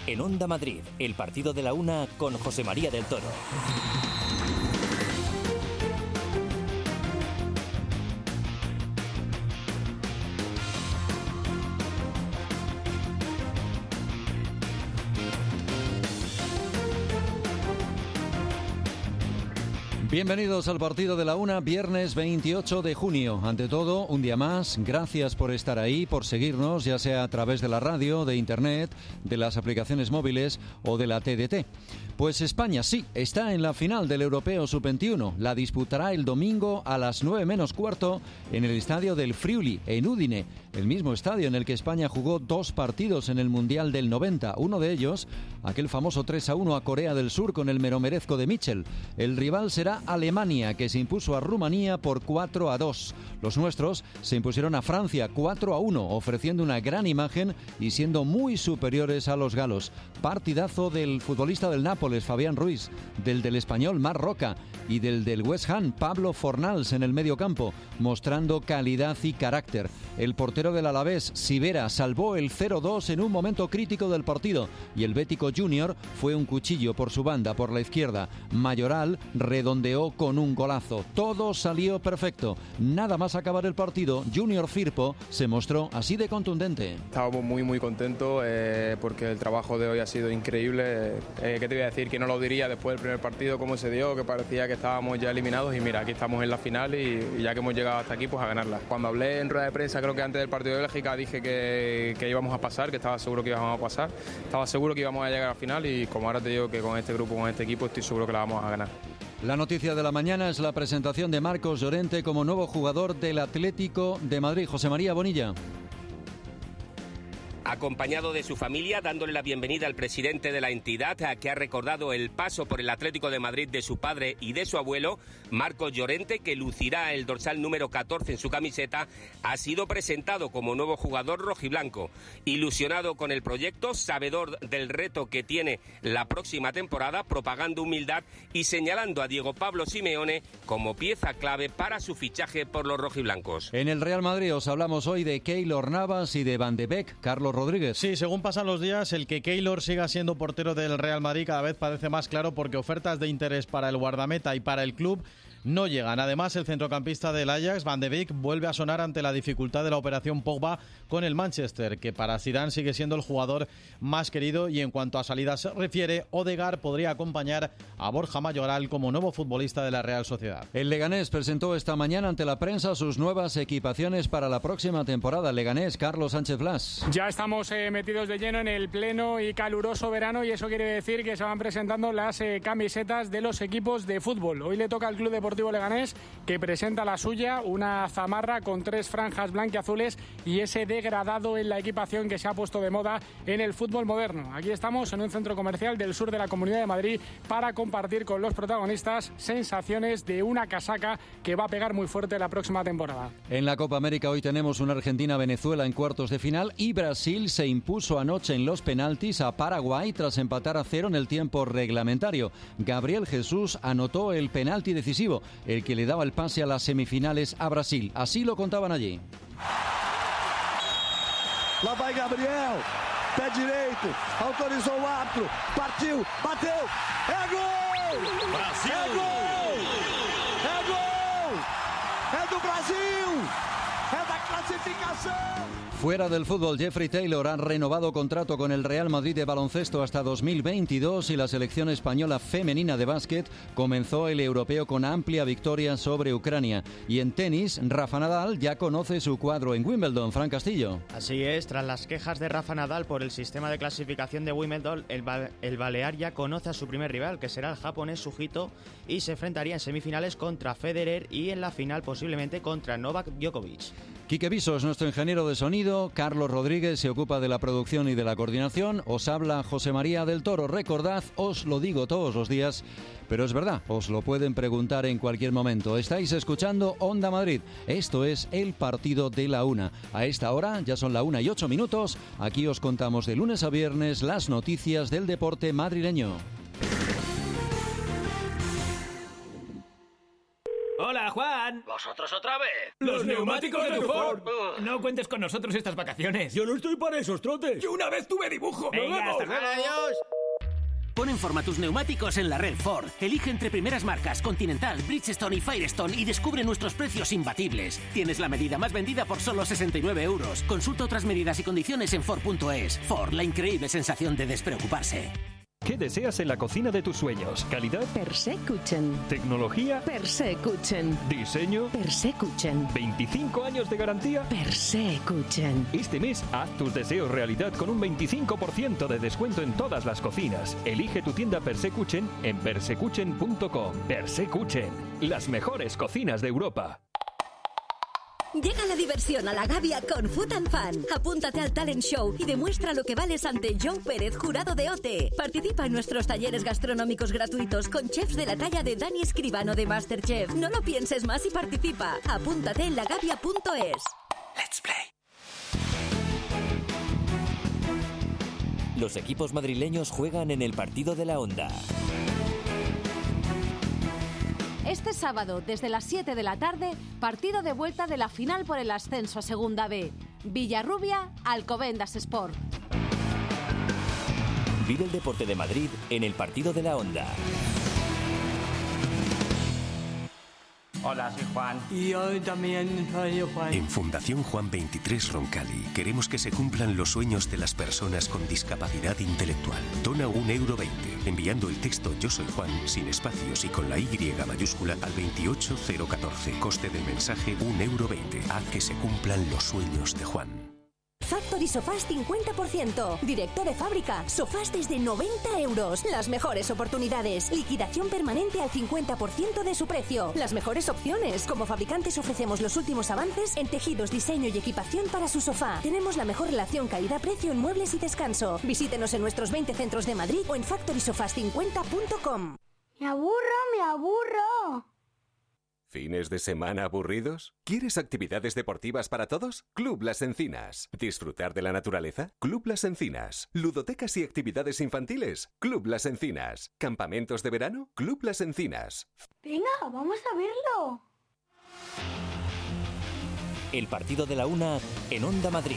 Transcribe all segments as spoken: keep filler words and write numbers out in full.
En Onda Madrid, el partido de la una con José María del Toro. Bienvenidos al partido de la una, viernes veintiocho de junio. Ante todo, un día más, gracias por estar ahí, por seguirnos, ya sea a través de la radio, de internet, de las aplicaciones móviles o de la T D T. Pues España sí, está en la final del Europeo sub veintiuno. La disputará el domingo a las nueve menos cuarto en el estadio del Friuli, en Udine, el mismo estadio en el que España jugó dos partidos en el Mundial del noventa. Uno de ellos, aquel famoso tres a uno a Corea del Sur con el meromerezco de Mitchell. El rival será Alemania, que se impuso a Rumanía por cuatro a dos. Los nuestros se impusieron a Francia cuatro a uno, ofreciendo una gran imagen y siendo muy superiores a los galos. Partidazo del futbolista del Nápoles, Fabián Ruiz, del del Español, Marc Roca, y del del West Ham, Pablo Fornals, en el medio campo, mostrando calidad y carácter. El portero del Alavés, Sivera, salvó el cero dos en un momento crítico del partido, y el Bético Junior fue un cuchillo por su banda, por la izquierda. Mayoral redondeó con un golazo. Todo salió perfecto. Nada más acabar el partido, Junior Firpo se mostró así de contundente. Estábamos muy muy contentos eh, porque el trabajo de hoy ha sido increíble. Eh, ¿Qué te voy a decir? Que no lo diría después del primer partido, cómo se dio, que parecía que estábamos ya eliminados, y mira, aquí estamos en la final y, y ya que hemos llegado hasta aquí, pues a ganarla. Cuando hablé en rueda de prensa, creo que antes del partido de Bélgica, dije que, que íbamos a pasar, que estaba seguro que íbamos a pasar, estaba seguro que íbamos a llegar a la final, y como ahora te digo que con este grupo, con este equipo, estoy seguro que la vamos a ganar. La noticia de la mañana es la presentación de Marcos Llorente como nuevo jugador del Atlético de Madrid. José María Bonilla. Acompañado de su familia, dándole la bienvenida al presidente de la entidad, que ha recordado el paso por el Atlético de Madrid de su padre y de su abuelo, Marcos Llorente, que lucirá el dorsal número catorce en su camiseta, ha sido presentado como nuevo jugador rojiblanco. Ilusionado con el proyecto, sabedor del reto que tiene la próxima temporada, propagando humildad y señalando a Diego Pablo Simeone como pieza clave para su fichaje por los rojiblancos. En el Real Madrid os hablamos hoy de Keylor Navas y de Van de Beek. Carlos Rodríguez. Sí, según pasan los días, el que Keylor siga siendo portero del Real Madrid cada vez parece más claro, porque ofertas de interés para el guardameta y para el club no llegan. Además, el centrocampista del Ajax, Van de Beek, vuelve a sonar ante la dificultad de la operación Pogba con el Manchester, que para Zidane sigue siendo el jugador más querido. Y en cuanto a salidas se refiere, Odegaard podría acompañar a Borja Mayoral como nuevo futbolista de la Real Sociedad. El Leganés presentó esta mañana ante la prensa sus nuevas equipaciones para la próxima temporada. Leganés, Carlos Sánchez Blas. Ya estamos eh, metidos de lleno en el pleno y caluroso verano, y eso quiere decir que se van presentando las eh, camisetas de los equipos de fútbol. Hoy le toca al Club Deportivo Leganés, que presenta la suya, una zamarra con tres franjas blanquiazules y ese degradado en la equipación que se ha puesto de moda en el fútbol moderno. Aquí estamos en un centro comercial del sur de la Comunidad de Madrid para compartir con los protagonistas sensaciones de una casaca que va a pegar muy fuerte la próxima temporada. En la Copa América hoy tenemos una Argentina-Venezuela en cuartos de final, y Brasil se impuso anoche en los penaltis a Paraguay tras empatar a cero en el tiempo reglamentario. Gabriel Jesús anotó el penalti decisivo, el que le daba el pase a las semifinales a Brasil. Así lo contaban allí. Lá vai Gabriel, pé direito, autorizou o árbitro, partiu, bateu, é gol! Brasil! É gol! É gol! É do Brasil! É da clasificação! Fuera del fútbol, Jeffrey Taylor ha renovado contrato con el Real Madrid de baloncesto hasta dos mil veintidós, y la selección española femenina de básquet comenzó el europeo con amplia victoria sobre Ucrania. Y en tenis, Rafa Nadal ya conoce su cuadro en Wimbledon. Fran Castillo. Así es, tras las quejas de Rafa Nadal por el sistema de clasificación de Wimbledon, el, ba- el balear ya conoce a su primer rival, que será el japonés Sugito, y se enfrentaría en semifinales contra Federer y en la final posiblemente contra Novak Djokovic. Quique Viso es nuestro ingeniero de sonido, Carlos Rodríguez se ocupa de la producción y de la coordinación, os habla José María del Toro. Recordad, os lo digo todos los días, pero es verdad, os lo pueden preguntar en cualquier momento. Estáis escuchando Onda Madrid, esto es el partido de la una. A esta hora, ya son la una y ocho minutos, aquí os contamos de lunes a viernes las noticias del deporte madrileño. Hola, Juan. ¿Vosotros otra vez? ¡Los neumáticos de tu Ford! Uh. No cuentes con nosotros estas vacaciones. Yo no estoy para esos trotes. Yo una vez tuve dibujo. Venga, hasta luego. Adiós. Pon en forma tus neumáticos en la red Ford. Elige entre primeras marcas Continental, Bridgestone y Firestone y descubre nuestros precios imbatibles. Tienes la medida más vendida por solo sesenta y nueve euros. Consulta otras medidas y condiciones en Ford punto es. Ford, la increíble sensación de despreocuparse. ¿Qué deseas en la cocina de tus sueños? ¿Calidad? Persekuchen. ¿Tecnología? Persekuchen. ¿Diseño? Persekuchen. ¿veinticinco años de garantía? Persekuchen. Este mes haz tus deseos realidad con un veinticinco por ciento de descuento en todas las cocinas. Elige tu tienda Persekuchen en persekuchen punto com. Persekuchen, las mejores cocinas de Europa. Llega la diversión a la Gavia con Food and Fun. Apúntate al Talent Show y demuestra lo que vales ante Joe Pérez, jurado de O T E. Participa en nuestros talleres gastronómicos gratuitos con chefs de la talla de Dani Escribano de MasterChef. No lo pienses más y participa. Apúntate en lagavia punto es. Let's play. Los equipos madrileños juegan en el partido de la Onda. Este sábado, desde las siete de la tarde, partido de vuelta de la final por el ascenso a Segunda B. Villarrubia, Alcobendas Sport. Vive el deporte de Madrid en el partido de la Onda. Hola, soy Juan. Y yo también soy Juan. En Fundación Juan veintitrés Roncali queremos que se cumplan los sueños de las personas con discapacidad intelectual. Dona un euro veinte enviando el texto Yo soy Juan sin espacios y con la Y mayúscula al veintiocho cero catorce. Coste del mensaje un euro veinte. Haz que se cumplan los sueños de Juan. Factory Sofás cincuenta por ciento. Directo de fábrica. Sofás desde noventa euros. Las mejores oportunidades. Liquidación permanente al cincuenta por ciento de su precio. Las mejores opciones. Como fabricantes ofrecemos los últimos avances en tejidos, diseño y equipación para su sofá. Tenemos la mejor relación calidad-precio en muebles y descanso. Visítenos en nuestros veinte centros de Madrid o en factory sofás cincuenta punto com. Me aburro, me aburro. ¿Fines de semana aburridos? ¿Quieres actividades deportivas para todos? Club Las Encinas. ¿Disfrutar de la naturaleza? Club Las Encinas. ¿Ludotecas y actividades infantiles? Club Las Encinas. ¿Campamentos de verano? Club Las Encinas. Venga, vamos a verlo. El partido de la Una en Onda Madrid.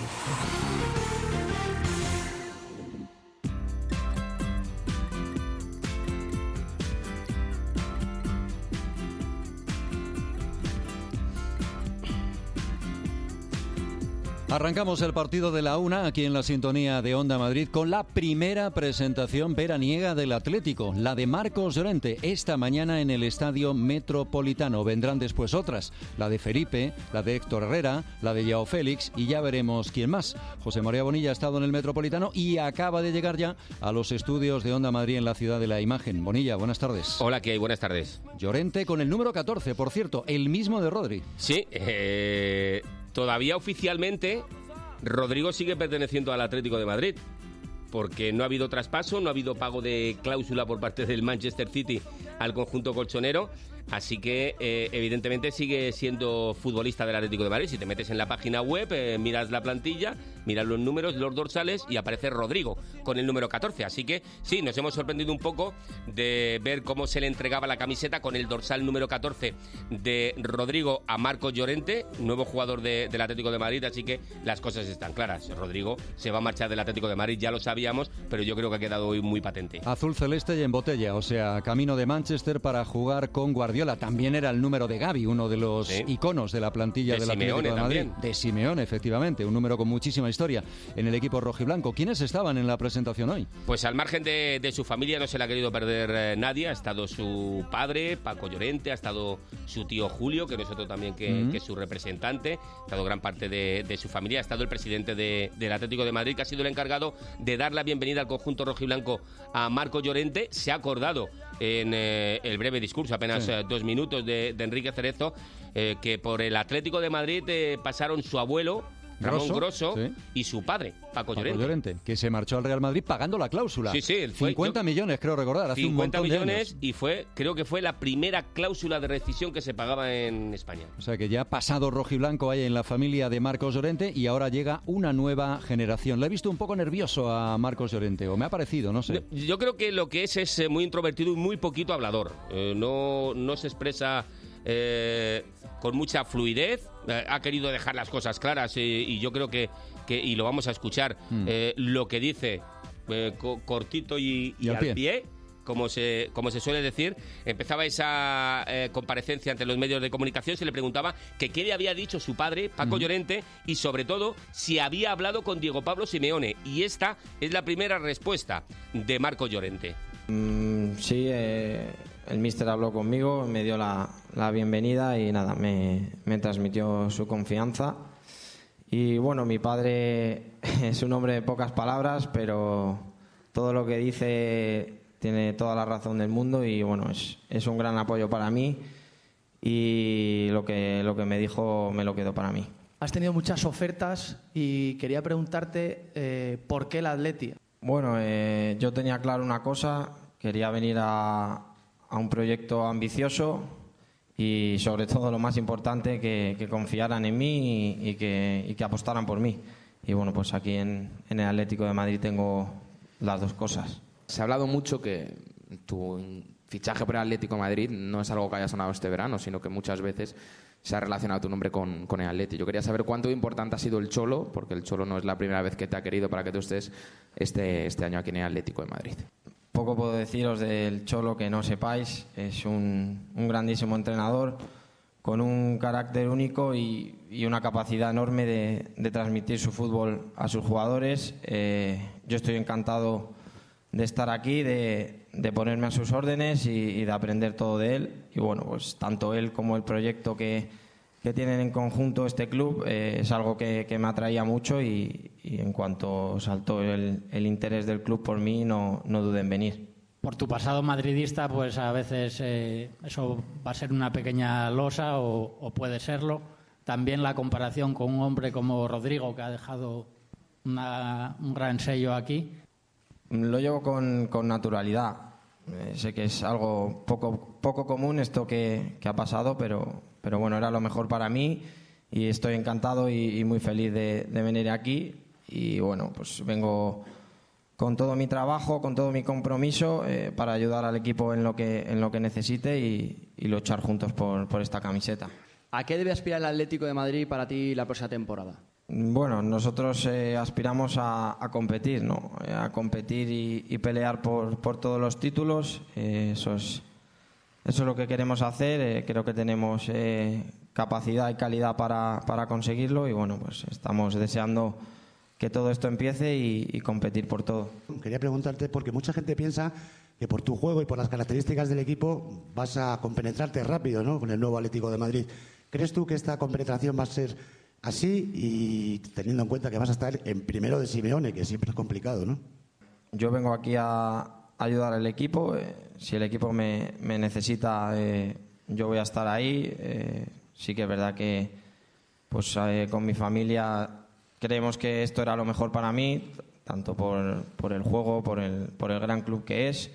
Arrancamos el partido de la una aquí en la sintonía de Onda Madrid con la primera presentación veraniega del Atlético, la de Marcos Llorente, esta mañana en el Estadio Metropolitano. Vendrán después otras, la de Felipe, la de Héctor Herrera, la de Joao Félix y ya veremos quién más. José María Bonilla ha estado en el Metropolitano y acaba de llegar ya a los estudios de Onda Madrid en la Ciudad de la Imagen. Bonilla, buenas tardes. Hola, ¿qué hay? Buenas tardes. Llorente con el número catorce, por cierto, el mismo de Rodri. Sí, eh... Todavía oficialmente Rodrigo sigue perteneciendo al Atlético de Madrid, porque no ha habido traspaso, no ha habido pago de cláusula por parte del Manchester City al conjunto colchonero, así que eh, evidentemente sigue siendo futbolista del Atlético de Madrid. Si te metes en la página web, eh, miras la plantilla, miras los números, los dorsales y aparece Rodrigo con el número catorce, así que sí, nos hemos sorprendido un poco de ver cómo se le entregaba la camiseta con el dorsal número catorce de Rodrigo a Marcos Llorente, nuevo jugador de, del Atlético de Madrid, así que las cosas están claras. Rodrigo se va a marchar del Atlético de Madrid, ya lo sabíamos, pero yo creo que ha quedado hoy muy patente. Azul celeste y en botella, o sea, camino de Manchester para jugar con Guardiola. También era el número de Gavi, uno de los sí. iconos de la plantilla de del Atlético de Madrid. También. De Simeone, efectivamente, un número con muchísima historia en el equipo rojiblanco. ¿Quiénes estaban en la presentación hoy? Pues al margen de, de su familia no se la ha querido perder eh, nadie. Ha estado su padre, Paco Llorente, ha estado su tío Julio, que no es otro también que, mm. que su representante, ha estado gran parte de, de su familia, ha estado el presidente de, del Atlético de Madrid, que ha sido el encargado de dar la bienvenida al conjunto rojiblanco a Marcos Llorente. Se ha acordado en eh, el breve discurso, apenas sí. eh, dos minutos de, de Enrique Cerezo, eh, que por el Atlético de Madrid eh, pasaron su abuelo Ramón Grosso, sí. y su padre, Paco, Paco Llorente. Llorente, que se marchó al Real Madrid pagando la cláusula. Sí, sí. Fue, cincuenta yo, millones, creo recordar, hace cincuenta un montón millones de años. Y fue, creo que fue la primera cláusula de rescisión que se pagaba en España. O sea que ya ha pasado rojiblanco ahí en la familia de Marcos Llorente y ahora llega una nueva generación. Le he visto un poco nervioso a Marcos Llorente, o me ha parecido, no sé. Yo creo que lo que es es muy introvertido y muy poquito hablador. Eh, no, no se expresa eh, con mucha fluidez, eh, ha querido dejar las cosas claras, eh, y yo creo que, que, y lo vamos a escuchar, mm. eh, lo que dice eh, co- cortito y, y, y al pie, pie como se, como se suele decir. Empezaba esa eh, comparecencia ante los medios de comunicación, se le preguntaba que qué le había dicho su padre, Paco uh-huh. Llorente, y sobre todo si había hablado con Diego Pablo Simeone. Y esta es la primera respuesta de Marco Llorente. Mm, sí, eh, el míster habló conmigo, me dio la, la bienvenida y nada, me, me transmitió su confianza. Y bueno, mi padre es un hombre de pocas palabras, pero todo lo que dice tiene toda la razón del mundo y bueno, es, es un gran apoyo para mí y lo que, lo que me dijo me lo quedo para mí. Has tenido muchas ofertas y quería preguntarte eh, ¿por qué el Atleti? Bueno, eh, yo tenía claro una cosa, quería venir a, a un proyecto ambicioso y sobre todo lo más importante, que, que confiaran en mí y, y, que, y que apostaran por mí. Y bueno, pues aquí en, en el Atlético de Madrid tengo las dos cosas. Se ha hablado mucho que tu fichaje por el Atlético de Madrid no es algo que haya sonado este verano, sino que muchas veces se ha relacionado tu nombre con, con el Atleti. Yo quería saber cuánto importante ha sido el Cholo, porque el Cholo no es la primera vez que te ha querido para que tú estés este, este año aquí en el Atlético de Madrid. Poco puedo deciros del Cholo que no sepáis. Es un, un grandísimo entrenador con un carácter único y, y una capacidad enorme de, de transmitir su fútbol a sus jugadores. Eh, yo estoy encantado de estar aquí, de, de ponerme a sus órdenes y, y de aprender todo de él. Y bueno, pues tanto él como el proyecto que, que tienen en conjunto este club eh, es algo que, que me atraía mucho y, y en cuanto saltó el, el interés del club por mí, no, no dudé en venir. Por tu pasado madridista, pues a veces eh, eso va a ser una pequeña losa o, o puede serlo. También la comparación con un hombre como Rodrigo, que ha dejado una, un gran sello aquí. Lo llevo con, con naturalidad. Eh, sé que es algo poco, poco común esto que, que ha pasado, pero, pero bueno, era lo mejor para mí y estoy encantado y, y muy feliz de, de venir aquí. Y bueno, pues vengo con todo mi trabajo, con todo mi compromiso eh, para ayudar al equipo en lo que, en lo que necesite y, y luchar juntos por, por esta camiseta. ¿A qué debe aspirar el Atlético de Madrid para ti la próxima temporada? Bueno, nosotros eh, aspiramos a, a competir, ¿no? Eh, a competir y, y pelear por, por todos los títulos. Eh, eso es, eso es lo que queremos hacer. Eh, creo que tenemos eh, capacidad y calidad para, para conseguirlo y bueno, pues estamos deseando que todo esto empiece y, y competir por todo. Quería preguntarte, porque mucha gente piensa que por tu juego y por las características del equipo vas a compenetrarte rápido, ¿no?, con el nuevo Atlético de Madrid. ¿Crees tú que esta compenetración va a ser así y teniendo en cuenta que vas a estar en primero de Simeone, que siempre es complicado, ¿no? Yo vengo aquí a ayudar al equipo. Eh, si el equipo me, me necesita, eh, yo voy a estar ahí. Eh, sí que es verdad que pues eh, con mi familia creemos que esto era lo mejor para mí, tanto por, por el juego, por el, por el gran club que es.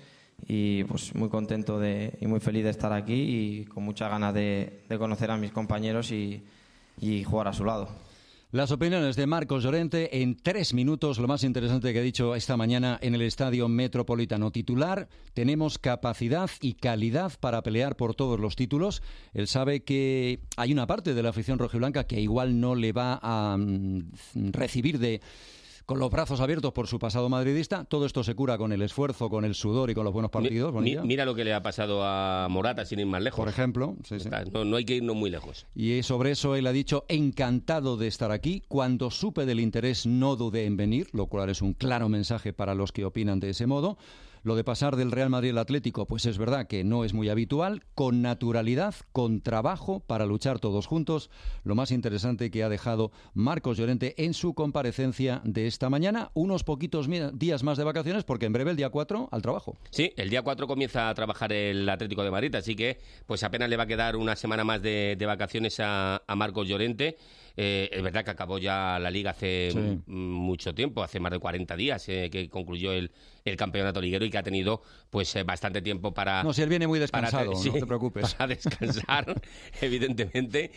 Y pues muy contento de, y muy feliz de estar aquí y con muchas ganas de, de conocer a mis compañeros y y jugar a su lado. Las opiniones de Marcos Llorente en tres minutos, lo más interesante que ha dicho esta mañana en el Estadio Metropolitano. Titular: tenemos capacidad y calidad para pelear por todos los títulos. Él sabe que hay una parte de la afición rojiblanca que igual no le va a mm, recibir de con los brazos abiertos por su pasado madridista. Todo esto se cura con el esfuerzo, con el sudor y con los buenos partidos. Mi, mira lo que le ha pasado a Morata, sin ir más lejos. Por ejemplo. Sí, sí. No, no hay que irnos muy lejos. Y sobre eso él ha dicho: encantado de estar aquí. Cuando supe del interés no dudé en venir, lo cual es un claro mensaje para los que opinan de ese modo. Lo de pasar del Real Madrid al Atlético, pues es verdad que no es muy habitual. Con naturalidad, con trabajo, para luchar todos juntos. Lo más interesante que ha dejado Marcos Llorente en su comparecencia de esta mañana. Unos poquitos días más de vacaciones, porque en breve, el día cuatro, al trabajo. Sí, el día cuatro comienza a trabajar el Atlético de Madrid, así que pues apenas le va a quedar una semana más de, de vacaciones a, a Marcos Llorente. Eh, es verdad que acabó ya la Liga hace sí. m- mucho tiempo, hace más de cuarenta días eh, que concluyó el, el campeonato liguero y que ha tenido pues eh, bastante tiempo para... No, si él viene muy descansado, para, no sí, te preocupes. Para descansar, evidentemente,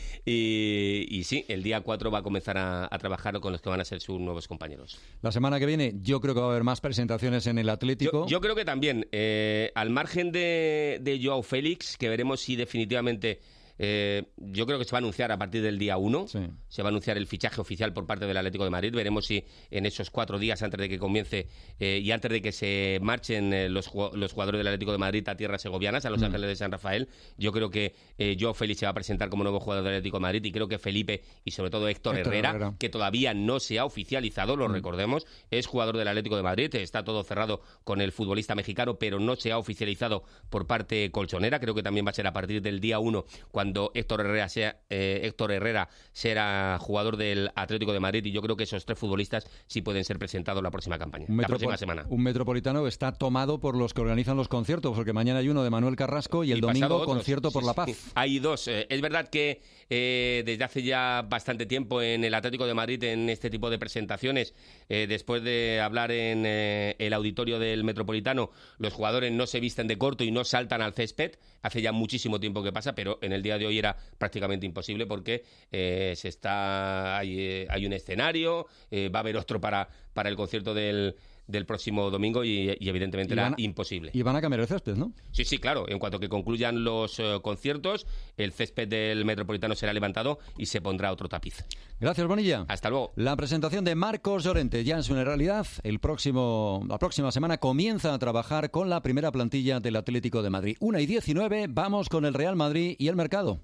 y, y sí, el día cuatro va a comenzar a, a trabajar con los que van a ser sus nuevos compañeros. La semana que viene yo creo que va a haber más presentaciones en el Atlético. Yo, yo creo que también, eh, al margen de, de Joao Félix, que veremos si definitivamente Eh, yo creo que se va a anunciar a partir del día uno, sí. Se va a anunciar el fichaje oficial por parte del Atlético de Madrid. Veremos si en esos cuatro días antes de que comience eh, y antes de que se marchen eh, los, los jugadores del Atlético de Madrid a tierras segovianas, a Los mm. Ángeles de San Rafael, yo creo que eh, Joao Félix se va a presentar como nuevo jugador del Atlético de Madrid y creo que Felipe y sobre todo Héctor, Héctor Herrera, Herrera, que todavía no se ha oficializado, lo mm. recordemos, es jugador del Atlético de Madrid, está todo cerrado con el futbolista mexicano, pero no se ha oficializado por parte colchonera. Creo que también va a ser a partir del día uno cuando Héctor Herrera sea eh, Héctor Herrera será jugador del Atlético de Madrid, y yo creo que esos tres futbolistas sí pueden ser presentados la próxima campaña, la próxima semana. Un Metropolitano está tomado por los que organizan los conciertos, porque mañana hay uno de Manuel Carrasco y el y domingo concierto por sí, la paz. Sí. Hay dos. Eh, es verdad que eh, desde hace ya bastante tiempo en el Atlético de Madrid, en este tipo de presentaciones, eh, después de hablar en eh, el auditorio del Metropolitano, los jugadores no se visten de corto y no saltan al césped. Hace ya muchísimo tiempo que pasa, pero en el día de hoy era prácticamente imposible porque eh, se está hay, eh, hay un escenario, eh, va a haber otro para, para el concierto del... del próximo domingo y, y evidentemente y era a, imposible. Y van a cambiar el césped, ¿no? Sí, sí, claro. En cuanto que concluyan los uh, conciertos, el césped del Metropolitano será levantado y se pondrá otro tapiz. Gracias, Bonilla. Hasta luego. La presentación de Marcos Llorente ya es una realidad. El próximo, la próxima semana comienza a trabajar con la primera plantilla del Atlético de Madrid. una y diecinueve, vamos con el Real Madrid y el mercado.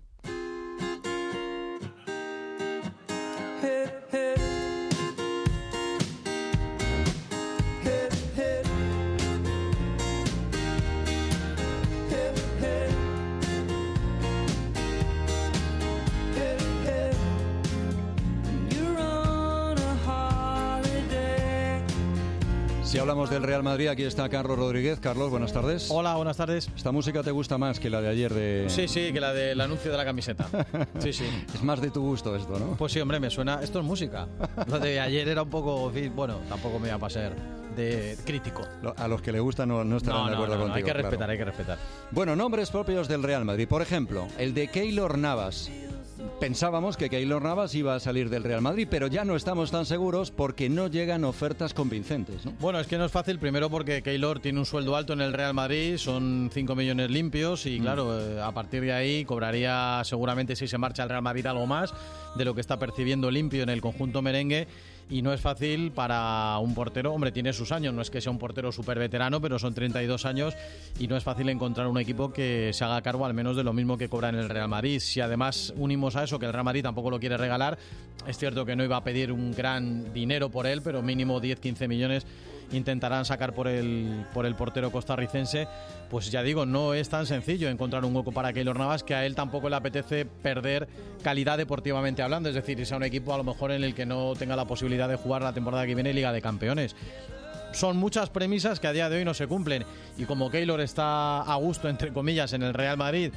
Si hablamos del Real Madrid, aquí está Carlos Rodríguez. Carlos, buenas tardes. Hola, buenas tardes. ¿Esta música te gusta más que la de ayer de...? Sí, sí, que la del anuncio de la camiseta. Sí, sí. Es más de tu gusto esto, ¿no? Pues sí, hombre, me suena... Esto es música. Lo de ayer era un poco... Bueno, tampoco me iba a pasar de crítico. A los que le gusta no, no estarán no, de acuerdo no, no, contigo. Hay que respetar, claro. hay que respetar. Bueno, nombres propios del Real Madrid. Por ejemplo, el de Keylor Navas. Pensábamos que Keylor Navas iba a salir del Real Madrid, pero ya no estamos tan seguros porque no llegan ofertas convincentes, ¿no? Bueno, es que no es fácil, primero porque Keylor tiene un sueldo alto en el Real Madrid, son cinco millones limpios y mm. claro, eh, a partir de ahí cobraría seguramente, si se marcha al Real Madrid, algo más de lo que está percibiendo limpio en el conjunto merengue. Y no es fácil para un portero, hombre, tiene sus años, no es que sea un portero súper veterano, pero son treinta y dos años y no es fácil encontrar un equipo que se haga cargo al menos de lo mismo que cobra en el Real Madrid. Si además unimos a eso que el Real Madrid tampoco lo quiere regalar, es cierto que no iba a pedir un gran dinero por él, pero mínimo diez a quince millones intentarán sacar por el, por el portero costarricense. Pues ya digo, no es tan sencillo encontrar un hueco para Keylor Navas, que a él tampoco le apetece perder calidad deportivamente hablando, es decir, irse a un equipo a lo mejor en el que no tenga la posibilidad de jugar la temporada que viene Liga de Campeones. Son muchas premisas que a día de hoy no se cumplen y como Keylor está a gusto, entre comillas, en el Real Madrid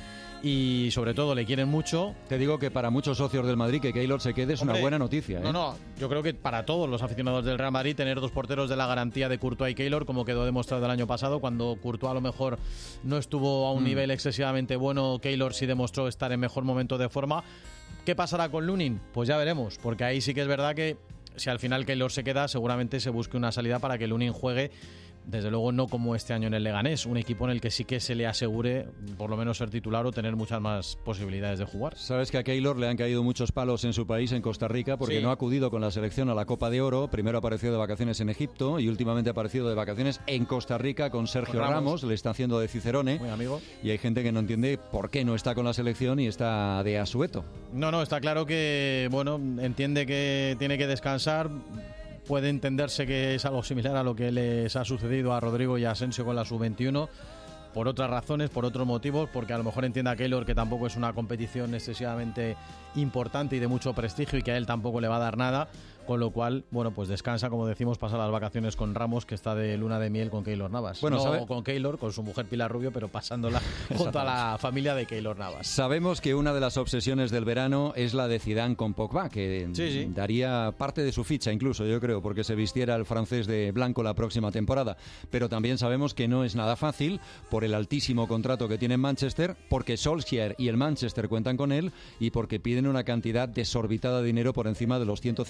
y sobre todo le quieren mucho. Te digo que para muchos socios del Madrid que Keylor se quede es Hombre, una buena noticia, ¿eh? No, no, yo creo que para todos los aficionados del Real Madrid tener dos porteros de la garantía de Courtois y Keylor, como quedó demostrado el año pasado, cuando Courtois a lo mejor no estuvo a un mm. nivel excesivamente bueno, Keylor sí demostró estar en mejor momento de forma. ¿Qué pasará con Lunin? Pues ya veremos, porque ahí sí que es verdad que si al final Keylor se queda, seguramente se busque una salida para que Lunin juegue. Desde luego no como este año en el Leganés, un equipo en el que sí que se le asegure por lo menos ser titular o tener muchas más posibilidades de jugar. Sabes que a Keylor le han caído muchos palos en su país, en Costa Rica, porque sí. no ha acudido con la selección a la Copa de Oro. Primero apareció de vacaciones en Egipto y últimamente ha aparecido de vacaciones en Costa Rica con Sergio Ramos. Ramos, le está haciendo de Cicerone. Muy amigo. Y hay gente que no entiende por qué no está con la selección y está de asueto. No, no, está claro que, bueno, entiende que tiene que descansar. Puede entenderse que es algo similar a lo que les ha sucedido a Rodrigo y a Asensio con la sub veintiuno, por otras razones, por otros motivos, porque a lo mejor entiende a Keylor que tampoco es una competición excesivamente importante y de mucho prestigio y que a él tampoco le va a dar nada, con lo cual, bueno, pues descansa, como decimos, pasa las vacaciones con Ramos, que está de luna de miel con Keylor Navas. Bueno, no ¿sabe? Con Keylor, con su mujer Pilar Rubio, pero pasándola con toda la familia de Keylor Navas. Sabemos que una de las obsesiones del verano es la de Zidane con Pogba, que sí, sí. daría parte de su ficha incluso, yo creo, porque se vistiera el francés de blanco la próxima temporada. Pero también sabemos que no es nada fácil por el altísimo contrato que tiene en Manchester, porque Solskjaer y el Manchester cuentan con él y porque piden una cantidad desorbitada de dinero por encima de los ciento cincuenta millones.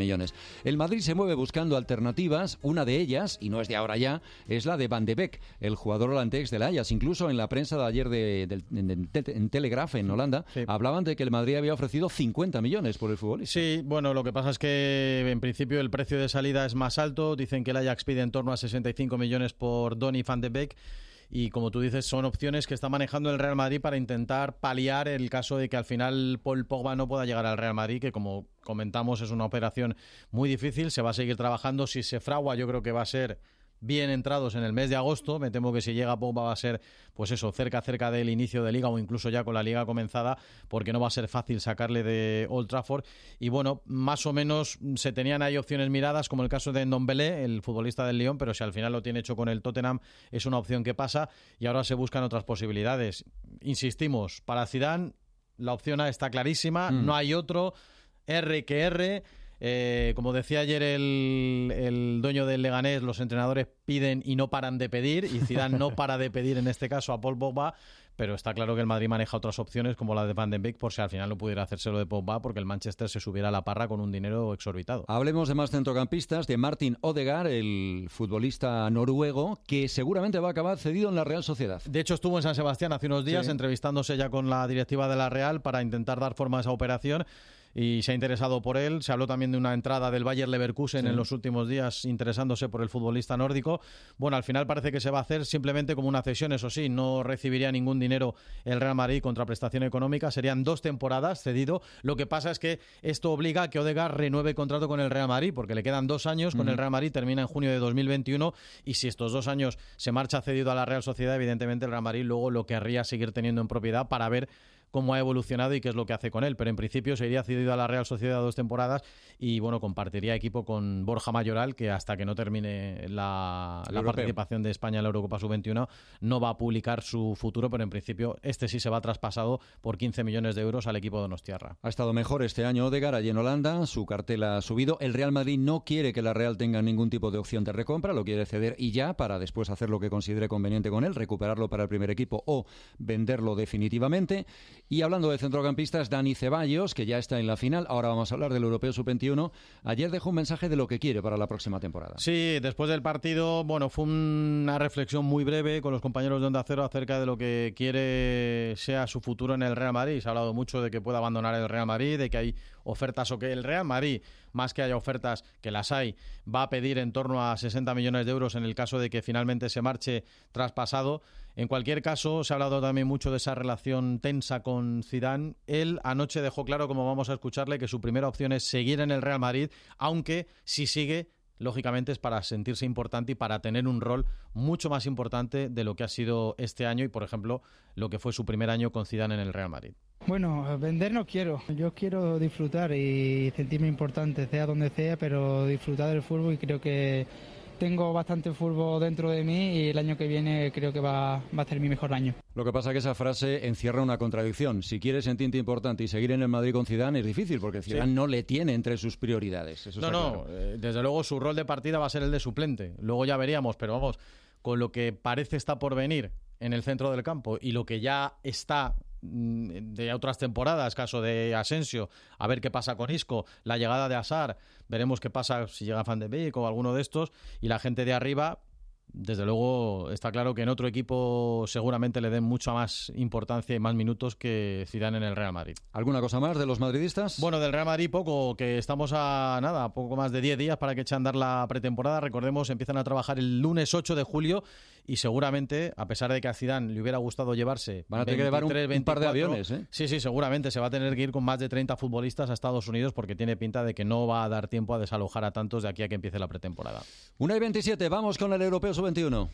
millones. El Madrid se mueve buscando alternativas. Una de ellas, y no es de ahora ya, es la de Van de Beek, el jugador holandés del Ajax. Incluso en la prensa de ayer de, de, de, de, en Telegraph, en Holanda, sí. hablaban de que el Madrid había ofrecido cincuenta millones por el futbolista. Sí, bueno, lo que pasa es que en principio el precio de salida es más alto. Dicen que el Ajax pide en torno a sesenta y cinco millones por Donny van de Beek. Y como tú dices, son opciones que está manejando el Real Madrid para intentar paliar el caso de que al final Paul Pogba no pueda llegar al Real Madrid, que como comentamos es una operación muy difícil, se va a seguir trabajando. Si se fragua, yo creo que va a ser bien entrados en el mes de agosto. Me temo que si llega Pogba va a ser, pues eso, cerca cerca del inicio de Liga o incluso ya con la Liga comenzada, porque no va a ser fácil sacarle de Old Trafford. Y bueno, más o menos se tenían ahí opciones miradas, como el caso de Ndombele, el futbolista del Lyon, pero si al final lo tiene hecho con el Tottenham, es una opción que pasa y ahora se buscan otras posibilidades. Insistimos, para Zidane la opción A está clarísima, mm. no hay otro, R que R. Eh, como decía ayer el, el dueño del Leganés, los entrenadores piden y no paran de pedir, y Zidane no para de pedir en este caso a Paul Pogba, pero está claro que el Madrid maneja otras opciones como la de Van de Beek por si al final no pudiera hacérselo de Pogba, porque el Manchester se subiera a la parra con un dinero exorbitado. Hablemos de más centrocampistas, de Martin Odegaard, el futbolista noruego, que seguramente va a acabar cedido en la Real Sociedad. De hecho estuvo en San Sebastián hace unos días, sí. entrevistándose ya con la directiva de la Real para intentar dar forma a esa operación, y se ha interesado por él. Se habló también de una entrada del Bayer Leverkusen sí. en los últimos días interesándose por el futbolista nórdico. Bueno, al final parece que se va a hacer simplemente como una cesión, eso sí, no recibiría ningún dinero el Real Madrid contra prestación económica, serían dos temporadas cedido. Lo que pasa es que esto obliga a que Odegaard renueve contrato con el Real Madrid, porque le quedan dos años con mm. el Real Madrid, termina en junio de dos mil veintiuno, y si estos dos años se marcha cedido a la Real Sociedad, evidentemente el Real Madrid luego lo querría seguir teniendo en propiedad para ver cómo ha evolucionado y qué es lo que hace con él, pero en principio se iría cedido a la Real Sociedad dos temporadas y bueno, compartiría equipo con Borja Mayoral, que hasta que no termine la, la participación de España en la Eurocopa sub veintiuno no va a publicar su futuro, pero en principio este sí se va traspasado por quince millones de euros al equipo donostiarra. Ha estado mejor este año Odegaard allí en Holanda, su cartel ha subido. El Real Madrid no quiere que la Real tenga ningún tipo de opción de recompra, lo quiere ceder y ya, para después hacer lo que considere conveniente con él, recuperarlo para el primer equipo o venderlo definitivamente. Y hablando de centrocampistas, Dani Ceballos, que ya está en la final. Ahora vamos a hablar del Europeo sub veintiuno. Ayer dejó un mensaje de lo que quiere para la próxima temporada. Sí, después del partido, bueno, fue una reflexión muy breve con los compañeros de Onda Cero acerca de lo que quiere sea su futuro en el Real Madrid. Se ha hablado mucho de que pueda abandonar el Real Madrid, de que hay ofertas o que el Real Madrid, más que haya ofertas, que las hay, va a pedir en torno a sesenta millones de euros en el caso de que finalmente se marche traspasado. En cualquier caso, se ha hablado también mucho de esa relación tensa con Zidane. Él anoche dejó claro, como vamos a escucharle, que su primera opción es seguir en el Real Madrid, aunque si sigue, lógicamente es para sentirse importante y para tener un rol mucho más importante de lo que ha sido este año y, por ejemplo, lo que fue su primer año con Zidane en el Real Madrid. Bueno, vender no quiero. Yo quiero disfrutar y sentirme importante, sea donde sea, pero disfrutar del fútbol, y creo que tengo bastante fútbol dentro de mí y el año que viene creo que va, va a ser mi mejor año. Lo que pasa es que esa frase encierra una contradicción. Si quieres sentirte importante y seguir en el Madrid con Zidane es difícil, porque Zidane sí. no le tiene entre sus prioridades. Eso no, no, claro. eh, desde luego su rol de partida va a ser el de suplente. Luego ya veríamos, pero vamos, con lo que parece está por venir en el centro del campo y lo que ya está de otras temporadas, caso de Asensio, a ver qué pasa con Isco, la llegada de Hazard, veremos qué pasa si llega Van de Beek o alguno de estos, y la gente de arriba, desde luego está claro que en otro equipo seguramente le den mucha más importancia y más minutos que Zidane en el Real Madrid. ¿Alguna cosa más de los madridistas? Bueno, del Real Madrid poco, que estamos a nada, poco más de diez días para que eche a andar la pretemporada. Recordemos, empiezan a trabajar el lunes ocho de julio y seguramente, a pesar de que a Zidane le hubiera gustado llevarse van a tener que llevar un, un par de aviones, ¿eh? Sí, sí, seguramente se va a tener que ir con más de treinta futbolistas a Estados Unidos, porque tiene pinta de que no va a dar tiempo a desalojar a tantos de aquí a que empiece la pretemporada. una y veintisiete, vamos con el Europeo sub veintiuno.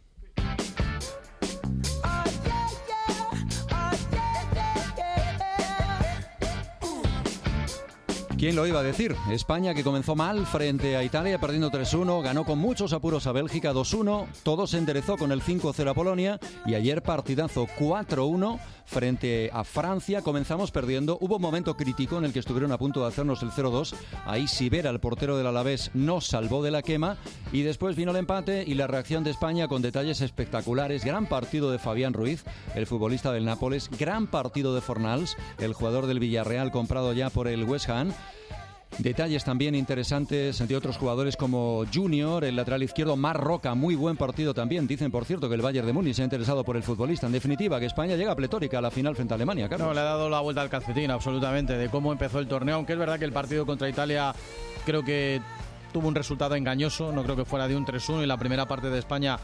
¿Quién lo iba a decir? España, que comenzó mal frente a Italia perdiendo tres uno, ganó con muchos apuros a Bélgica dos uno, todo se enderezó con el cinco cero a Polonia y ayer partidazo cuatro uno frente a Francia. Comenzamos perdiendo, hubo un momento crítico en el que estuvieron a punto de hacernos el cero dos, ahí Sivera, el portero del Alavés, nos salvó de la quema y después vino el empate y la reacción de España con detalles espectaculares. Gran partido de Fabián Ruiz, el futbolista del Nápoles, gran partido de Fornals, el jugador del Villarreal comprado ya por el West Ham. Detalles también interesantes de otros jugadores como Junior, el lateral izquierdo, Marc Roca, muy buen partido también. Dicen, por cierto, que el Bayern de Múnich se ha interesado por el futbolista. En definitiva, que España llega pletórica a la final frente a Alemania, Carlos. No, le ha dado la vuelta al calcetín, absolutamente, de cómo empezó el torneo, aunque es verdad que el partido contra Italia creo que tuvo un resultado engañoso, no creo que fuera de un tres uno, y la primera parte de España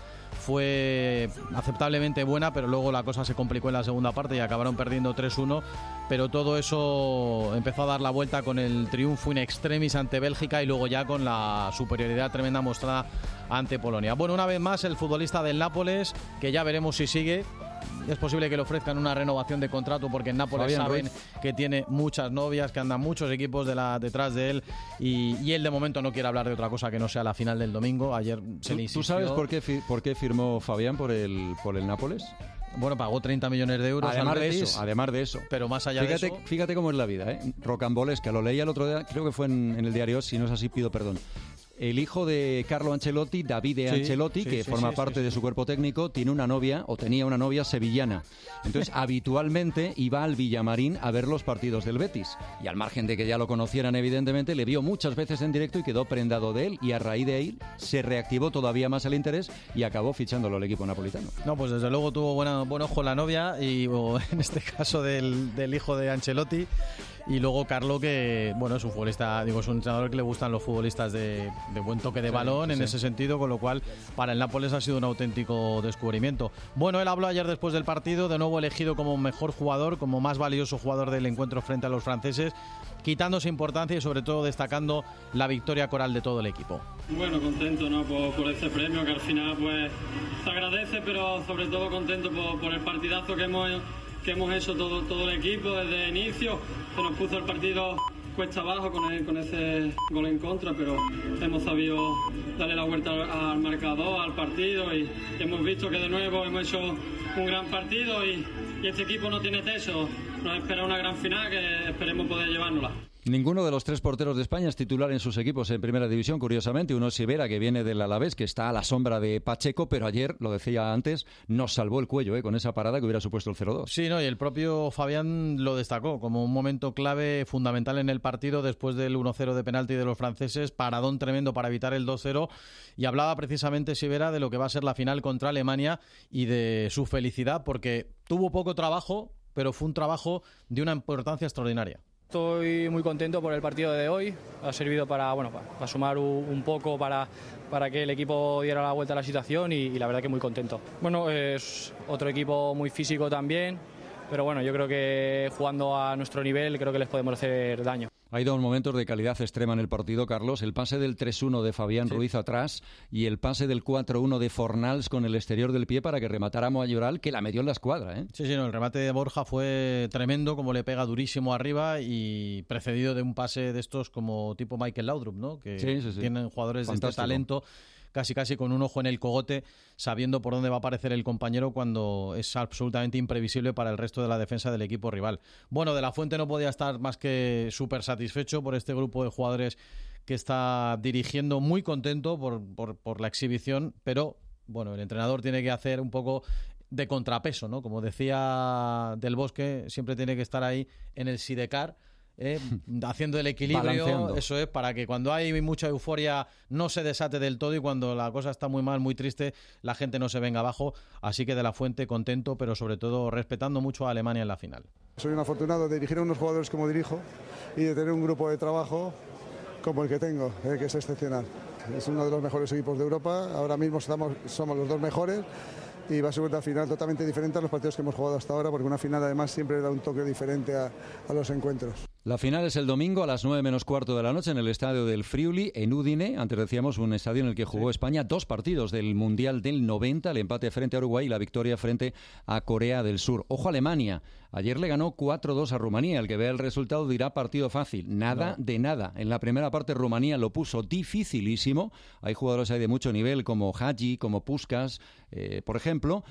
fue aceptablemente buena, pero luego la cosa se complicó en la segunda parte y acabaron perdiendo tres uno, pero todo eso empezó a dar la vuelta con el triunfo in extremis ante Bélgica y luego ya con la superioridad tremenda mostrada ante Polonia. Bueno, una vez más el futbolista del Nápoles, que ya veremos si sigue. Es posible que le ofrezcan una renovación de contrato porque en Nápoles Fabián saben Ruiz. que tiene muchas novias, que andan muchos equipos de la, detrás de él y, y él de momento no quiere hablar de otra cosa que no sea la final del domingo. Ayer se le insistió. ¿Tú sabes por qué, fi- por qué firmó Fabián por el, por el Nápoles? Bueno, pagó treinta millones de euros Además al de Betis, eso, además de eso. pero más allá Fíjate, de eso... fíjate cómo es la vida, ¿eh? Rocambolesca. Lo leía el otro día, creo que fue en, en el diario, si no es así pido perdón. El hijo de Carlo Ancelotti, Davide Sí, Ancelotti, sí, que sí, forma sí, parte sí, de sí. su cuerpo técnico, tiene una novia, o tenía una novia sevillana. Entonces, habitualmente iba al Villamarín a ver los partidos del Betis. Y al margen de que ya lo conocieran, evidentemente, le vio muchas veces en directo y quedó prendado de él. Y a raíz de ahí se reactivó todavía más el interés y acabó fichándolo al equipo napolitano. No, pues desde luego tuvo buena, buen ojo la novia y o en este caso del, del hijo de Ancelotti. Y luego Carlo, que bueno, es un futbolista, digo, es un entrenador que le gustan los futbolistas de, de buen toque de Sí, balón en sí. ese sentido, con lo cual para el Nápoles ha sido un auténtico descubrimiento. Bueno, él habló ayer después del partido, de nuevo elegido como mejor jugador, como más valioso jugador del encuentro frente a los franceses, quitándose importancia y sobre todo destacando la victoria coral de todo el equipo. Bueno, contento, ¿no? por, por ese premio que al final pues se agradece, pero sobre todo contento por, por el partidazo que hemos que hemos hecho todo, todo el equipo desde el inicio. Se nos puso el partido cuesta abajo con, el, con ese gol en contra, pero hemos sabido darle la vuelta al, al marcador, al partido, y hemos visto que de nuevo hemos hecho un gran partido y, y este equipo no tiene techo. Nos espera una gran final que esperemos poder llevárnosla. Ninguno de los tres porteros de España es titular en sus equipos en Primera División, curiosamente. Uno es Sivera, que viene del Alavés, que está a la sombra de Pacheco, pero ayer, lo decía antes, nos salvó el cuello, ¿eh? Con esa parada que hubiera supuesto el cero dos. Sí, no, y el propio Fabián lo destacó como un momento clave, fundamental en el partido después del uno cero de penalti de los franceses, paradón tremendo para evitar el dos cero, y hablaba precisamente Sivera de lo que va a ser la final contra Alemania y de su felicidad, porque tuvo poco trabajo, pero fue un trabajo de una importancia extraordinaria. Estoy muy contento por el partido de hoy. Ha servido para, bueno, para, para sumar un, un poco para, para que el equipo diera la vuelta a la situación y, y la verdad que muy contento. Bueno, es otro equipo muy físico también, pero bueno, yo creo que jugando a nuestro nivel creo que les podemos hacer daño. Hay dos momentos de calidad extrema en el partido, Carlos. El pase del tres uno de Fabián Sí. Ruiz atrás y el pase del cuatro uno de Fornals con el exterior del pie para que rematara a Mayoral, que la metió en la escuadra, ¿eh? Sí, sí, no, el remate de Borja fue tremendo, como le pega durísimo arriba y precedido de un pase de estos como tipo Michael Laudrup, ¿no? Que Sí, sí, sí. tienen jugadores de este Fantástico. talento, casi casi con un ojo en el cogote, sabiendo por dónde va a aparecer el compañero cuando es absolutamente imprevisible para el resto de la defensa del equipo rival. Bueno, De la Fuente no podía estar más que súper satisfecho por este grupo de jugadores que está dirigiendo, muy contento por, por, por la exhibición, pero bueno, el entrenador tiene que hacer un poco de contrapeso, ¿no? Como decía Del Bosque, siempre tiene que estar ahí en el sidecar, eh, haciendo el equilibrio, Balanceando. eso es, para que cuando hay mucha euforia no se desate del todo y cuando la cosa está muy mal, muy triste, la gente no se venga abajo. Así que De la Fuente contento, pero sobre todo respetando mucho a Alemania en la final. Soy un afortunado de dirigir a unos jugadores como dirijo y de tener un grupo de trabajo como el que tengo, eh, que es excepcional. Es uno de los mejores equipos de Europa, ahora mismo estamos, somos los dos mejores y va a ser una final totalmente diferente a los partidos que hemos jugado hasta ahora, porque una final además siempre da un toque diferente a, a los encuentros. La final es el domingo a las nueve menos cuarto de la noche en el estadio del Friuli, en Udine. Antes decíamos un estadio en el que jugó España dos partidos del Mundial del noventa, el empate frente a Uruguay y la victoria frente a Corea del Sur. Ojo a Alemania. Ayer le ganó cuatro dos a Rumanía. El que vea el resultado dirá partido fácil. Nada No. de nada. En la primera parte Rumanía lo puso dificilísimo. Hay jugadores ahí de mucho nivel como Hagi, como Puskás, eh, por ejemplo.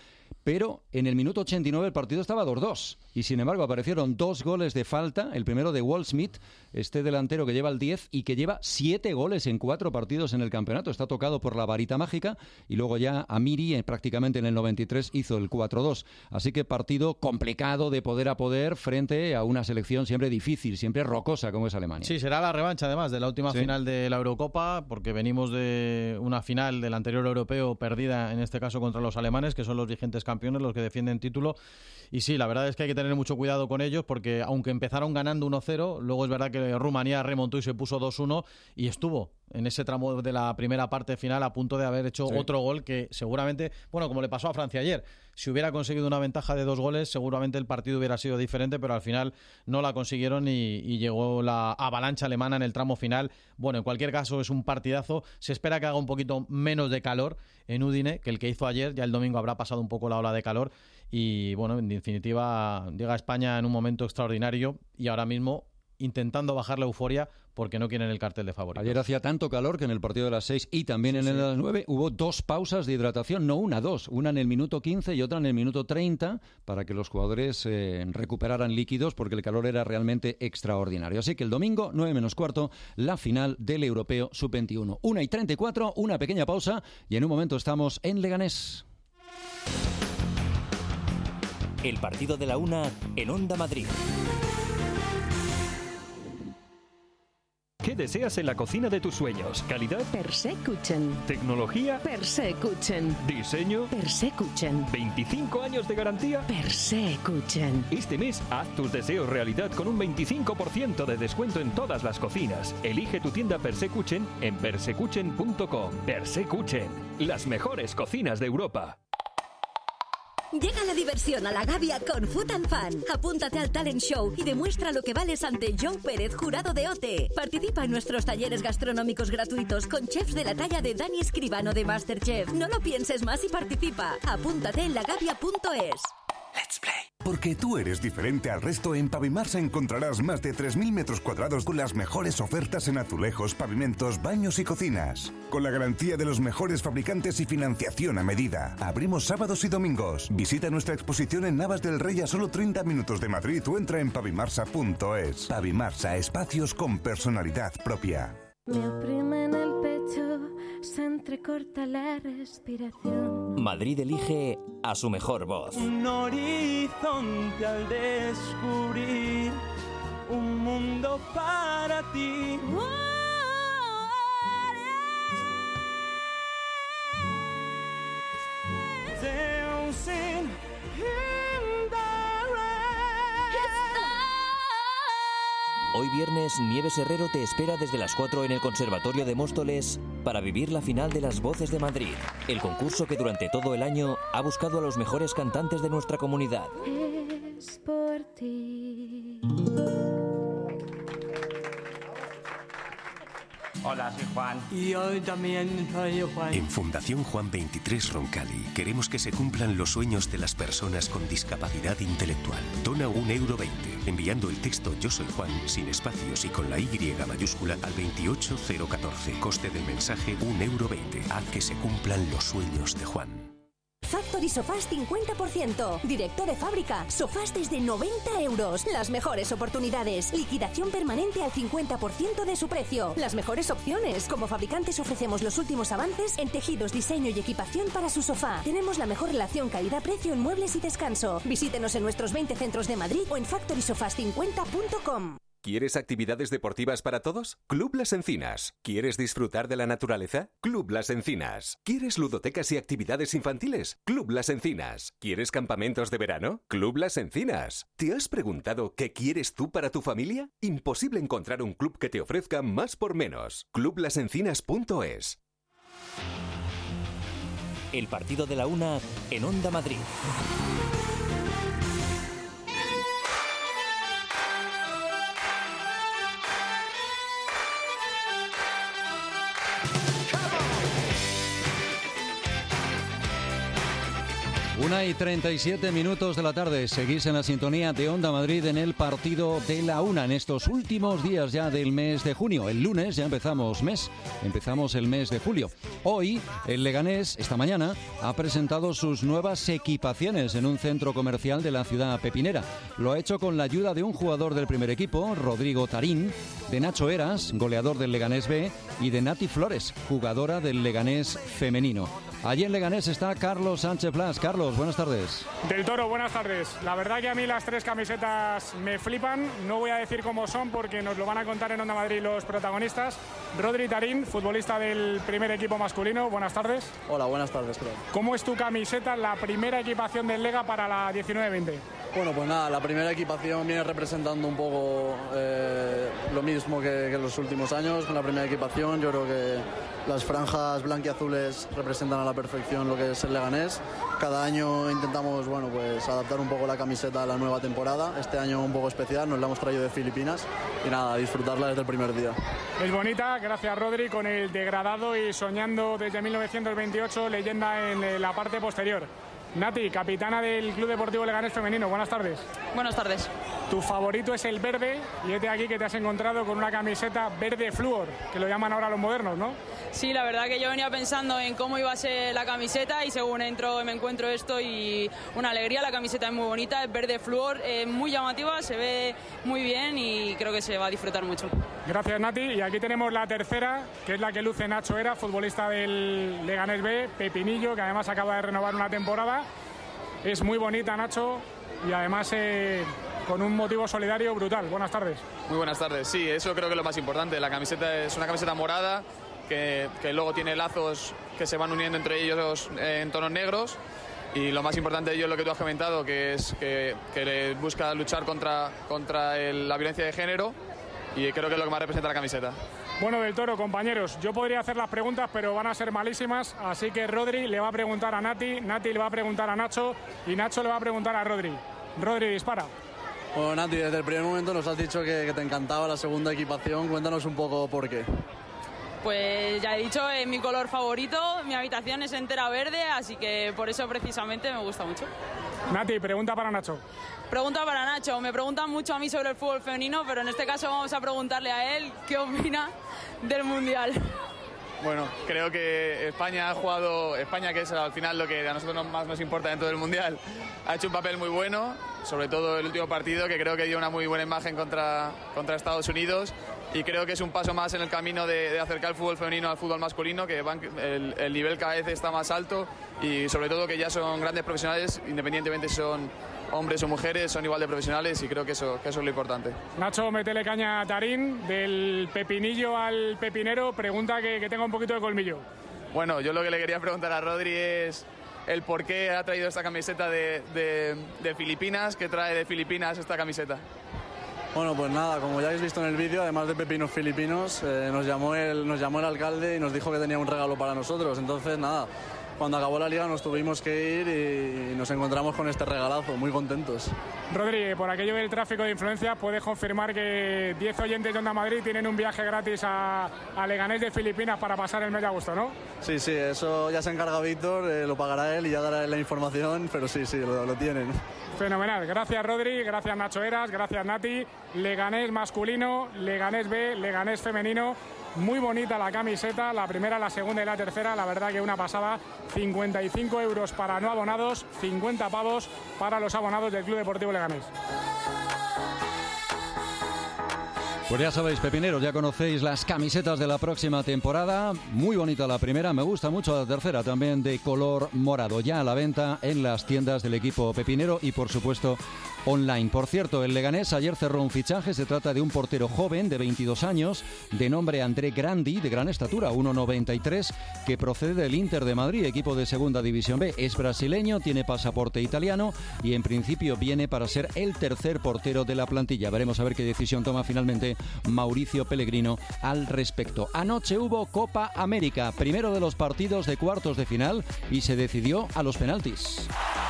pero en el minuto ochenta y nueve el partido estaba dos dos y sin embargo aparecieron dos goles de falta, el primero de Waldschmidt, este delantero que lleva el diez y que lleva siete goles en cuatro partidos en el campeonato, está tocado por la varita mágica, y luego ya Amiri eh, prácticamente en el noventa y tres hizo el cuatro dos, así que partido complicado de poder a poder frente a una selección siempre difícil, siempre rocosa como es Alemania. Sí, será la revancha además de la última sí. final de la Eurocopa, porque venimos de una final del anterior europeo perdida en este caso contra los alemanes, que son los vigentes campeones, los que defienden título. Y sí, la verdad es que hay que tener mucho cuidado con ellos, porque aunque empezaron ganando uno cero, luego es verdad que Rumanía remontó y se puso dos uno y estuvo en ese tramo de la primera parte final a punto de haber hecho sí. otro gol que seguramente, bueno, como le pasó a Francia ayer, si hubiera conseguido una ventaja de dos goles seguramente el partido hubiera sido diferente, pero al final no la consiguieron y, y llegó la avalancha alemana en el tramo final. Bueno, en cualquier caso es un partidazo, se espera que haga un poquito menos de calor en Udine que el que hizo ayer, ya el domingo habrá pasado un poco la ola de calor y bueno, en definitiva llega a España en un momento extraordinario y ahora mismo intentando bajar la euforia porque no quieren el cartel de favorito. Ayer hacía tanto calor que en el partido de las seis y también en el de las nueve hubo dos pausas de hidratación, no una, dos, una en el minuto quince y otra en el minuto treinta para que los jugadores eh, recuperaran líquidos porque el calor era realmente extraordinario. Así que el domingo, nueve menos cuarto, la final del Europeo sub veintiuno. una y treinta y cuatro, una pequeña pausa y en un momento estamos en Leganés. El partido de la una en Onda Madrid. ¿Qué deseas en la cocina de tus sueños? ¿Calidad? Persekuchen. ¿Tecnología? Persekuchen. ¿Diseño? Persekuchen. ¿veinticinco años de garantía? Persekuchen. Este mes haz tus deseos realidad con un veinticinco por ciento de descuento en todas las cocinas. Elige tu tienda Persekuchen en persekuchen punto com. Persekuchen, las mejores cocinas de Europa. Llega la diversión a la Gavia con Food and Fun. Apúntate al talent show y demuestra lo que vales ante Joe Pérez, jurado de O T E. Participa en nuestros talleres gastronómicos gratuitos con chefs de la talla de Dani Escribano de MasterChef. No lo pienses más y participa. Apúntate en lagavia punto es. Let's play. Porque tú eres diferente al resto, en Pavimarsa encontrarás más de tres mil metros cuadrados con las mejores ofertas en azulejos, pavimentos, baños y cocinas. Con la garantía de los mejores fabricantes y financiación a medida. Abrimos sábados y domingos. Visita nuestra exposición en Navas del Rey a solo treinta minutos de Madrid o entra en pavimarsa punto es. Pavimarsa, espacios con personalidad propia. Me oprimen el pecho, se entrecorta la respiración. Madrid elige a su mejor voz. Un horizonte al descubrir, un mundo para ti. Dancing in the Hoy viernes, Nieves Herrero te espera desde las cuatro en el Conservatorio de Móstoles para vivir la final de Las Voces de Madrid, el concurso que durante todo el año ha buscado a los mejores cantantes de nuestra comunidad. Es por ti. Hola, soy Juan. Y hoy también soy Juan. En Fundación Juan veintitrés Roncali queremos que se cumplan los sueños de las personas con discapacidad intelectual. Dona un euro veinte enviando el texto Yo soy Juan sin espacios y con la Y mayúscula al veintiocho cero catorce. Coste del mensaje un euro veinte. Haz que se cumplan los sueños de Juan. Factory Sofás cincuenta por ciento. Directo de fábrica. Sofás desde noventa euros. Las mejores oportunidades. Liquidación permanente al cincuenta por ciento de su precio. Las mejores opciones. Como fabricantes ofrecemos los últimos avances en tejidos, diseño y equipación para su sofá. Tenemos la mejor relación calidad-precio en muebles y descanso. Visítenos en nuestros veinte centros de Madrid o en factory sofás cincuenta punto com. ¿Quieres actividades deportivas para todos? Club Las Encinas. ¿Quieres disfrutar de la naturaleza? Club Las Encinas. ¿Quieres ludotecas y actividades infantiles? Club Las Encinas. ¿Quieres campamentos de verano? Club Las Encinas. ¿Te has preguntado qué quieres tú para tu familia? Imposible encontrar un club que te ofrezca más por menos. club las encinas punto es. El partido de la una en Onda Madrid. Una y treinta y siete minutos de la tarde. Seguís en la sintonía de Onda Madrid en el partido de la una. En estos últimos días ya del mes de junio. El lunes ya empezamos mes. Empezamos el mes de julio. Hoy, el Leganés, esta mañana, ha presentado sus nuevas equipaciones en un centro comercial de la ciudad pepinera. Lo ha hecho con la ayuda de un jugador del primer equipo, Rodrigo Tarín, de Nacho Eras, goleador del Leganés B, y de Nati Flores, jugadora del Leganés femenino. Allí en Leganés está Carlos Sánchez Blas. Carlos, buenas tardes. Del Toro, buenas tardes. La verdad que a mí las tres camisetas me flipan. No voy a decir cómo son porque nos lo van a contar en Onda Madrid los protagonistas. Rodri Tarín, futbolista del primer equipo masculino. Buenas tardes. Hola, buenas tardes, creo. ¿Cómo es tu camiseta, la primera equipación del Lega para la diecinueve veinte? Bueno, pues nada, la primera equipación viene representando un poco eh, lo mismo que, que en los últimos años. Con la primera equipación yo creo que las franjas blanquiazules representan a la perfección lo que es el Leganés. Cada año intentamos, bueno, pues adaptar un poco la camiseta a la nueva temporada. Este año un poco especial, nos la hemos traído de Filipinas y nada, disfrutarla desde el primer día. Es bonita, gracias Rodri, con el degradado y soñando desde mil novecientos veintiocho, leyenda en la parte posterior. Nati, capitana del Club Deportivo Leganés femenino, buenas tardes. Buenas tardes. Tu favorito es el verde y es de aquí que te has encontrado con una camiseta verde flúor, que lo llaman ahora los modernos, ¿no? Sí, la verdad que yo venía pensando en cómo iba a ser la camiseta y según entro y me encuentro esto y una alegría. La camiseta es muy bonita, es verde flúor, es muy llamativa, se ve muy bien y creo que se va a disfrutar mucho. Gracias, Nati. Y aquí tenemos la tercera, que es la que luce Nacho Era, futbolista del Leganés B, Pepinillo, que además acaba de renovar una temporada. Es muy bonita, Nacho, y además eh, con un motivo solidario brutal. Buenas tardes. Muy buenas tardes. Sí, eso creo que es lo más importante. La camiseta es una camiseta morada, que, que luego tiene lazos que se van uniendo entre ellos en tonos negros. Y lo más importante de ello es lo que tú has comentado, que es que, que busca luchar contra, contra el, la violencia de género. Y creo que es lo que más representa la camiseta. Bueno, Del Toro, compañeros, yo podría hacer las preguntas, pero van a ser malísimas, así que Rodri le va a preguntar a Nati, Nati le va a preguntar a Nacho y Nacho le va a preguntar a Rodri. Rodri, dispara. Bueno, Nati, desde el primer momento nos has dicho que, que te encantaba la segunda equipación, cuéntanos un poco por qué. Pues ya he dicho, es mi color favorito, mi habitación es entera verde, así que por eso precisamente me gusta mucho. Nati, pregunta para Nacho. Pregunta para Nacho. Me preguntan mucho a mí sobre el fútbol femenino, pero en este caso vamos a preguntarle a él qué opina del Mundial. Bueno, creo que España ha jugado, España que es al final lo que a nosotros más nos importa dentro del Mundial, ha hecho un papel muy bueno, sobre todo el último partido, que creo que dio una muy buena imagen contra, contra Estados Unidos, y creo que es un paso más en el camino de, de acercar el fútbol femenino al fútbol masculino, que van, el, el nivel cada vez está más alto y sobre todo que ya son grandes profesionales, independientemente si son hombres o mujeres, son igual de profesionales, y creo que eso, que eso es lo importante. Nacho, métele caña a Tarín, del pepinillo al pepinero, pregunta que, que tenga un poquito de colmillo. Bueno, yo lo que le quería preguntar a Rodri es el por qué ha traído esta camiseta de, de, de Filipinas, ¿qué trae de Filipinas esta camiseta? Bueno, pues nada, como ya habéis visto en el vídeo, además de pepinos filipinos, eh, nos, llamó el, nos llamó el alcalde y nos dijo que tenía un regalo para nosotros, entonces nada. Cuando acabó la liga nos tuvimos que ir y nos encontramos con este regalazo, muy contentos. Rodri, por aquello del tráfico de influencia, ¿puedes confirmar que diez oyentes de Onda Madrid tienen un viaje gratis a, a Leganés de Filipinas para pasar el mes de agosto, no? Sí, sí, eso ya se encarga Víctor, eh, lo pagará él y ya dará él la información, pero sí, sí, lo, lo tienen. Fenomenal, gracias Rodri, gracias Nacho Eras, gracias Nati. Leganés masculino, Leganés B, Leganés femenino. Muy bonita la camiseta, la primera, la segunda y la tercera, la verdad que una pasada. cincuenta y cinco euros para no abonados, cincuenta pavos para los abonados del Club Deportivo Leganés. Pues ya sabéis, pepineros, ya conocéis las camisetas de la próxima temporada. Muy bonita la primera, me gusta mucho la tercera, también de color morado. Ya a la venta en las tiendas del equipo pepinero y, por supuesto, online. Por cierto, el Leganés ayer cerró un fichaje. Se trata de un portero joven de veintidós años, de nombre André Grandi, de gran estatura, uno noventa y tres, que procede del Inter de Madrid, equipo de Segunda División B. Es brasileño, tiene pasaporte italiano y en principio viene para ser el tercer portero de la plantilla. Veremos a ver qué decisión toma finalmente Mauricio Pellegrino al respecto. Anoche hubo Copa América, primero de los partidos de cuartos de final, y se decidió a los penaltis.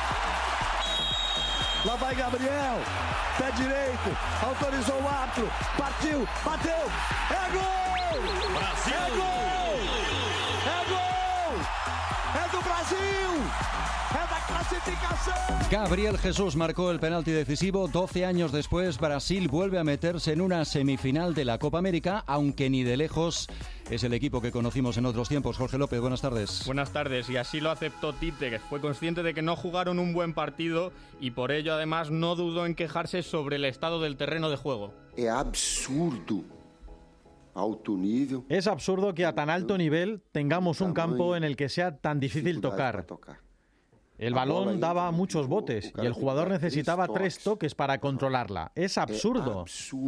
Lá vai Gabriel, pé direito, autorizou o árbitro, partiu, bateu, é gol! Brasil! É gol! É gol! É do Brasil! É da classificação! Gabriel Jesús marcó el penalti decisivo. doce años después, Brasil vuelve a meterse en una semifinal de la Copa América, aunque ni de lejos es el equipo que conocimos en otros tiempos. Jorge López, buenas tardes. Buenas tardes, y así lo aceptó Tite, que fue consciente de que no jugaron un buen partido y por ello además no dudó en quejarse sobre el estado del terreno de juego. Es absurdo. Alto nivel. Es absurdo que a tan alto nivel tengamos un campo en el que sea tan difícil tocar. El balón daba muchos botes y el jugador necesitaba tres toques para controlarla. Es absurdo.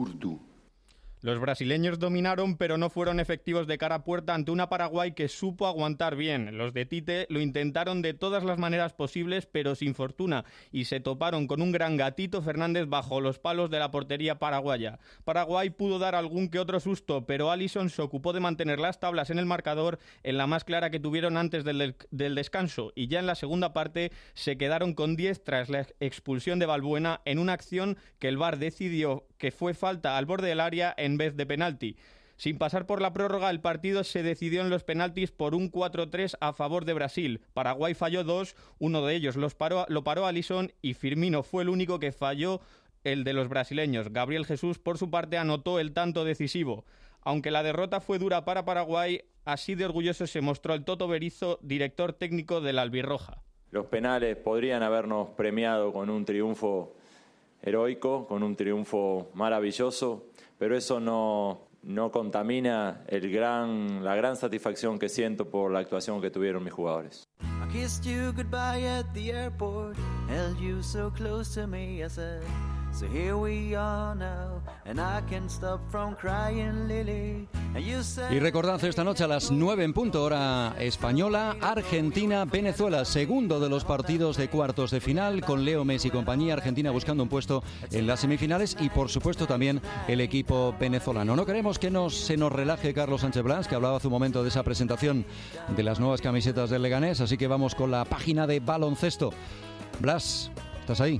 Los brasileños dominaron, pero no fueron efectivos de cara a puerta ante una Paraguay que supo aguantar bien. Los de Tite lo intentaron de todas las maneras posibles, pero sin fortuna, y se toparon con un gran Gatito Fernández bajo los palos de la portería paraguaya. Paraguay pudo dar algún que otro susto, pero Alisson se ocupó de mantener las tablas en el marcador en la más clara que tuvieron antes del, del descanso, y ya en la segunda parte se quedaron con diez tras la expulsión de Balbuena en una acción que el V A R decidió que fue falta al borde del área en vez de penalti. Sin pasar por la prórroga, el partido se decidió en los penaltis por un cuatro tres a favor de Brasil. Paraguay falló dos, uno de ellos los paró, lo paró Alisson y Firmino fue el único que falló el de los brasileños. Gabriel Jesús, por su parte, anotó el tanto decisivo. Aunque la derrota fue dura para Paraguay, así de orgulloso se mostró el Toto Berizzo, director técnico de la albirroja. Los penales podrían habernos premiado con un triunfo heroico, con un triunfo maravilloso, pero eso no, no contamina el gran, la gran satisfacción que siento por la actuación que tuvieron mis jugadores. I kissed you goodbye at the airport, held you so close to me, I said, so here we are now, and I can't stop from crying, Lily. And you said... Y recordad esta noche a las nueve en punto, hora española, Argentina-Venezuela, segundo de los partidos de cuartos de final, con Leo Messi y compañía. Argentina buscando un puesto en las semifinales y, por supuesto, también el equipo venezolano. No queremos que nos, se nos relaje Carlos Sánchez Blas, que hablaba hace un momento de esa presentación de las nuevas camisetas del Leganés, así que vamos con la página de baloncesto. Blas, ¿estás ahí?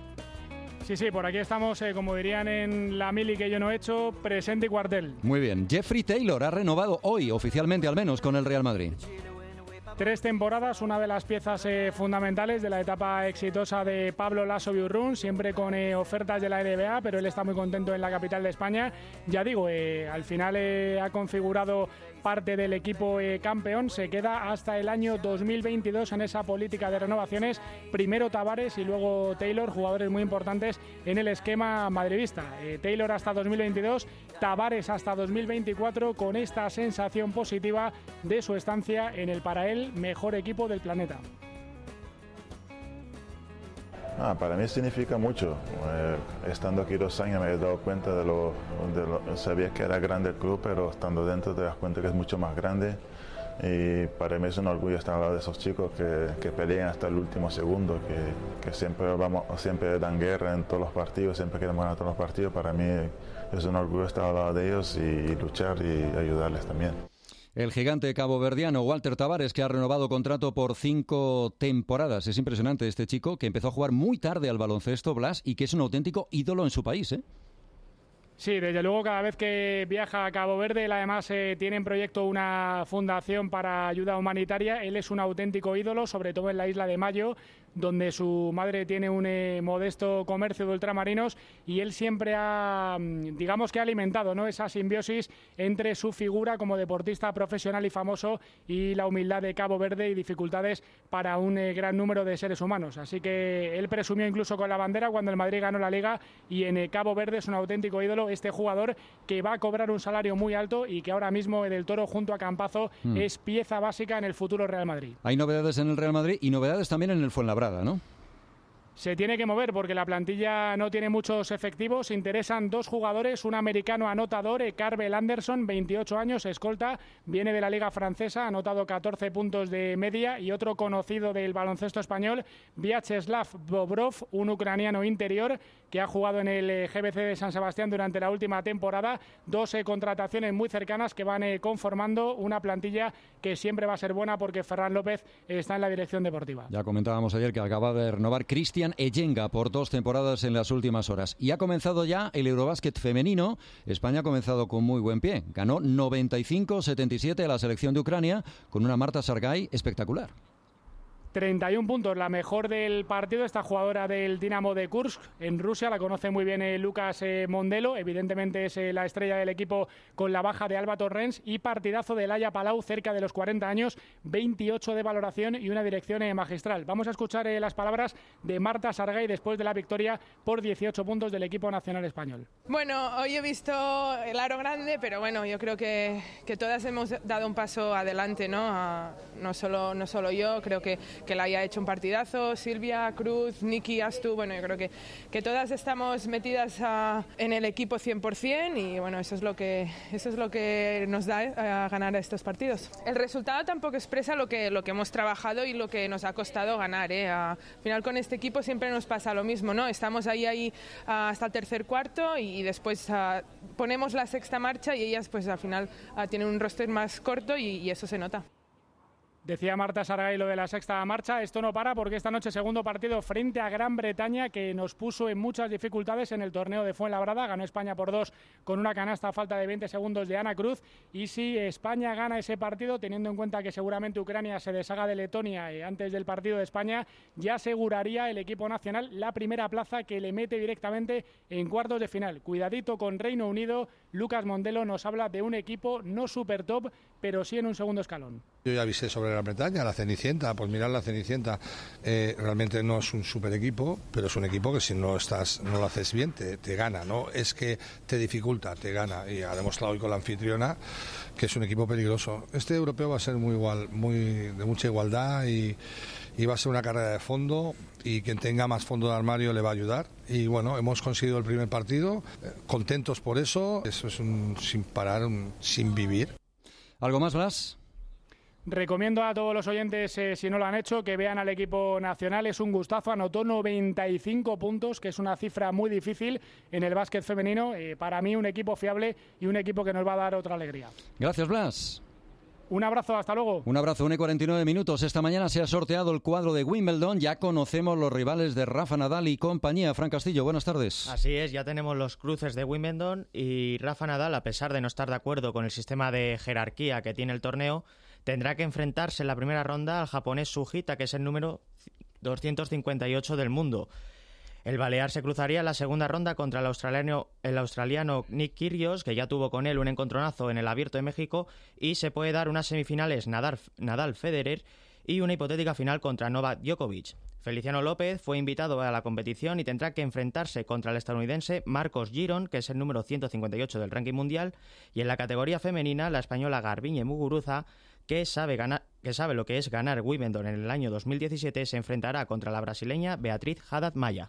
Sí, sí, por aquí estamos, eh, como dirían en la mili que yo no he hecho, presente y cuartel. Muy bien. Jeffrey Taylor ha renovado hoy, oficialmente al menos, con el Real Madrid. Tres temporadas, una de las piezas eh, fundamentales de la etapa exitosa de Pablo Lasso Biurrun, siempre con eh, ofertas de la N B A, pero él está muy contento en la capital de España. Ya digo, eh, al final eh, ha configurado parte del equipo eh, campeón, se queda hasta el año dos mil veintidós en esa política de renovaciones. Primero Tavares y luego Taylor, jugadores muy importantes en el esquema madridista. Eh, Taylor hasta dos mil veintidós, Tavares hasta dos mil veinticuatro, con esta sensación positiva de su estancia en el, para él, mejor equipo del planeta. Ah, para mí significa mucho. Eh, estando aquí dos años me he dado cuenta de lo, de lo... Sabía que era grande el club, pero estando dentro te das cuenta que es mucho más grande. Y para mí es un orgullo estar al lado de esos chicos que, que pelean hasta el último segundo, que, que siempre, vamos, siempre dan guerra en todos los partidos, siempre queremos ganar todos los partidos. Para mí es un orgullo estar al lado de ellos y, y luchar y ayudarles también. El gigante caboverdiano Walter Tavares, que ha renovado contrato por cinco temporadas. Es impresionante este chico, que empezó a jugar muy tarde al baloncesto, Blas, y que es un auténtico ídolo en su país, ¿eh? Sí, desde luego cada vez que viaja a Cabo Verde, él además eh, tiene en proyecto una fundación para ayuda humanitaria. Él es un auténtico ídolo, sobre todo en la isla de Mayo, donde su madre tiene un eh, modesto comercio de ultramarinos, y él siempre ha, digamos que ha alimentado, ¿no?, esa simbiosis entre su figura como deportista profesional y famoso y la humildad de Cabo Verde y dificultades para un eh, gran número de seres humanos. Así que él presumió incluso con la bandera cuando el Madrid ganó la Liga, y en eh, Cabo Verde es un auténtico ídolo este jugador, que va a cobrar un salario muy alto y que ahora mismo Del Toro junto a Campazo mm. es pieza básica en el futuro Real Madrid. Hay novedades en el Real Madrid y novedades también en el Fuenlabrada, ¿no? Se tiene que mover porque la plantilla no tiene muchos efectivos. Interesan dos jugadores, un americano anotador, Carvel Anderson, veintiocho años, escolta, viene de la Liga Francesa, ha anotado catorce puntos de media, y otro conocido del baloncesto español, Vyacheslav Bobrov, un ucraniano interior que ha jugado en el G B C de San Sebastián durante la última temporada. Dos eh, contrataciones muy cercanas que van eh, conformando una plantilla que siempre va a ser buena porque Ferran López eh, está en la dirección deportiva. Ya comentábamos ayer que acaba de renovar Cristian Eyenga por dos temporadas en las últimas horas. Y ha comenzado ya el Eurobásquet femenino. España ha comenzado con muy buen pie. Ganó noventa y cinco a setenta y siete a la selección de Ucrania con una Marta Sargay espectacular. treinta y un puntos, la mejor del partido, esta jugadora del Dinamo de Kursk en Rusia, la conoce muy bien eh, Lucas eh, Mondelo, evidentemente es eh, la estrella del equipo con la baja de Alba Torrens, y partidazo de Laia Palau, cerca de los cuarenta años, veintiocho de valoración y una dirección eh, magistral. Vamos a escuchar eh, las palabras de Marta Sargay después de la victoria por dieciocho puntos del equipo nacional español. Bueno, hoy he visto el aro grande, pero bueno, yo creo que, que todas hemos dado un paso adelante, ¿no? A, no solo, no solo yo, creo que que la haya hecho un partidazo, Silvia, Cruz, Niki, Astu, bueno, yo creo que, que todas estamos metidas a, en el equipo cien por ciento y bueno, eso es lo que, eso es lo que nos da a ganar estos partidos. El resultado tampoco expresa lo que, lo que hemos trabajado y lo que nos ha costado ganar, ¿eh? Al final con este equipo siempre nos pasa lo mismo, ¿no? Estamos ahí, ahí hasta el tercer cuarto y después uh, ponemos la sexta marcha y ellas pues al final uh, tienen un roster más corto y, y eso se nota. Decía Marta Sargay lo de la sexta marcha, esto no para porque esta noche segundo partido frente a Gran Bretaña que nos puso en muchas dificultades en el torneo de Fuenlabrada, ganó España por dos con una canasta a falta de veinte segundos de Ana Cruz, y si España gana ese partido, teniendo en cuenta que seguramente Ucrania se deshaga de Letonia eh, antes del partido de España, ya aseguraría el equipo nacional la primera plaza que le mete directamente en cuartos de final. Cuidadito con Reino Unido, Lucas Mondelo nos habla de un equipo no super top, pero sí en un segundo escalón. Yo ya avisé sobre Gran Bretaña, la Cenicienta, pues mirad la Cenicienta, eh, realmente no es un super equipo, pero es un equipo que si no estás, no lo haces bien, te, te gana, no es que te dificulta, te gana, y ha demostrado hoy con la anfitriona que es un equipo peligroso. Este europeo va a ser muy igual, muy de mucha igualdad y, y va a ser una carrera de fondo, y quien tenga más fondo de armario le va a ayudar. Y bueno, hemos conseguido el primer partido, eh, contentos por eso, eso es un sin parar, un sin vivir. ¿Algo más, Blas? Recomiendo a todos los oyentes, eh, si no lo han hecho, que vean al equipo nacional. Es un gustazo, anotó noventa y cinco puntos, que es una cifra muy difícil en el básquet femenino. Eh, para mí un equipo fiable y un equipo que nos va a dar otra alegría. Gracias, Blas. Un abrazo, hasta luego. Un abrazo, una y cuarenta y nueve minutos. Esta mañana se ha sorteado el cuadro de Wimbledon. Ya conocemos los rivales de Rafa Nadal y compañía. Fran Castillo, buenas tardes. Así es, ya tenemos los cruces de Wimbledon y Rafa Nadal, a pesar de no estar de acuerdo con el sistema de jerarquía que tiene el torneo, tendrá que enfrentarse en la primera ronda al japonés Sugita, que es el número doscientos cincuenta y ocho del mundo. El balear se cruzaría en la segunda ronda contra el australiano, el australiano Nick Kyrgios, que ya tuvo con él un encontronazo en el Abierto de México, y se puede dar unas semifinales Nadal-Federer y una hipotética final contra Novak Djokovic. Feliciano López fue invitado a la competición y tendrá que enfrentarse contra el estadounidense Marcos Giron, que es el número ciento cincuenta y ocho del ranking mundial, y en la categoría femenina la española Garbiñe Muguruza, que sabe, ganar, que sabe lo que es ganar Wimbledon en el año dos mil diecisiete, se enfrentará contra la brasileña Beatriz Haddad Maia.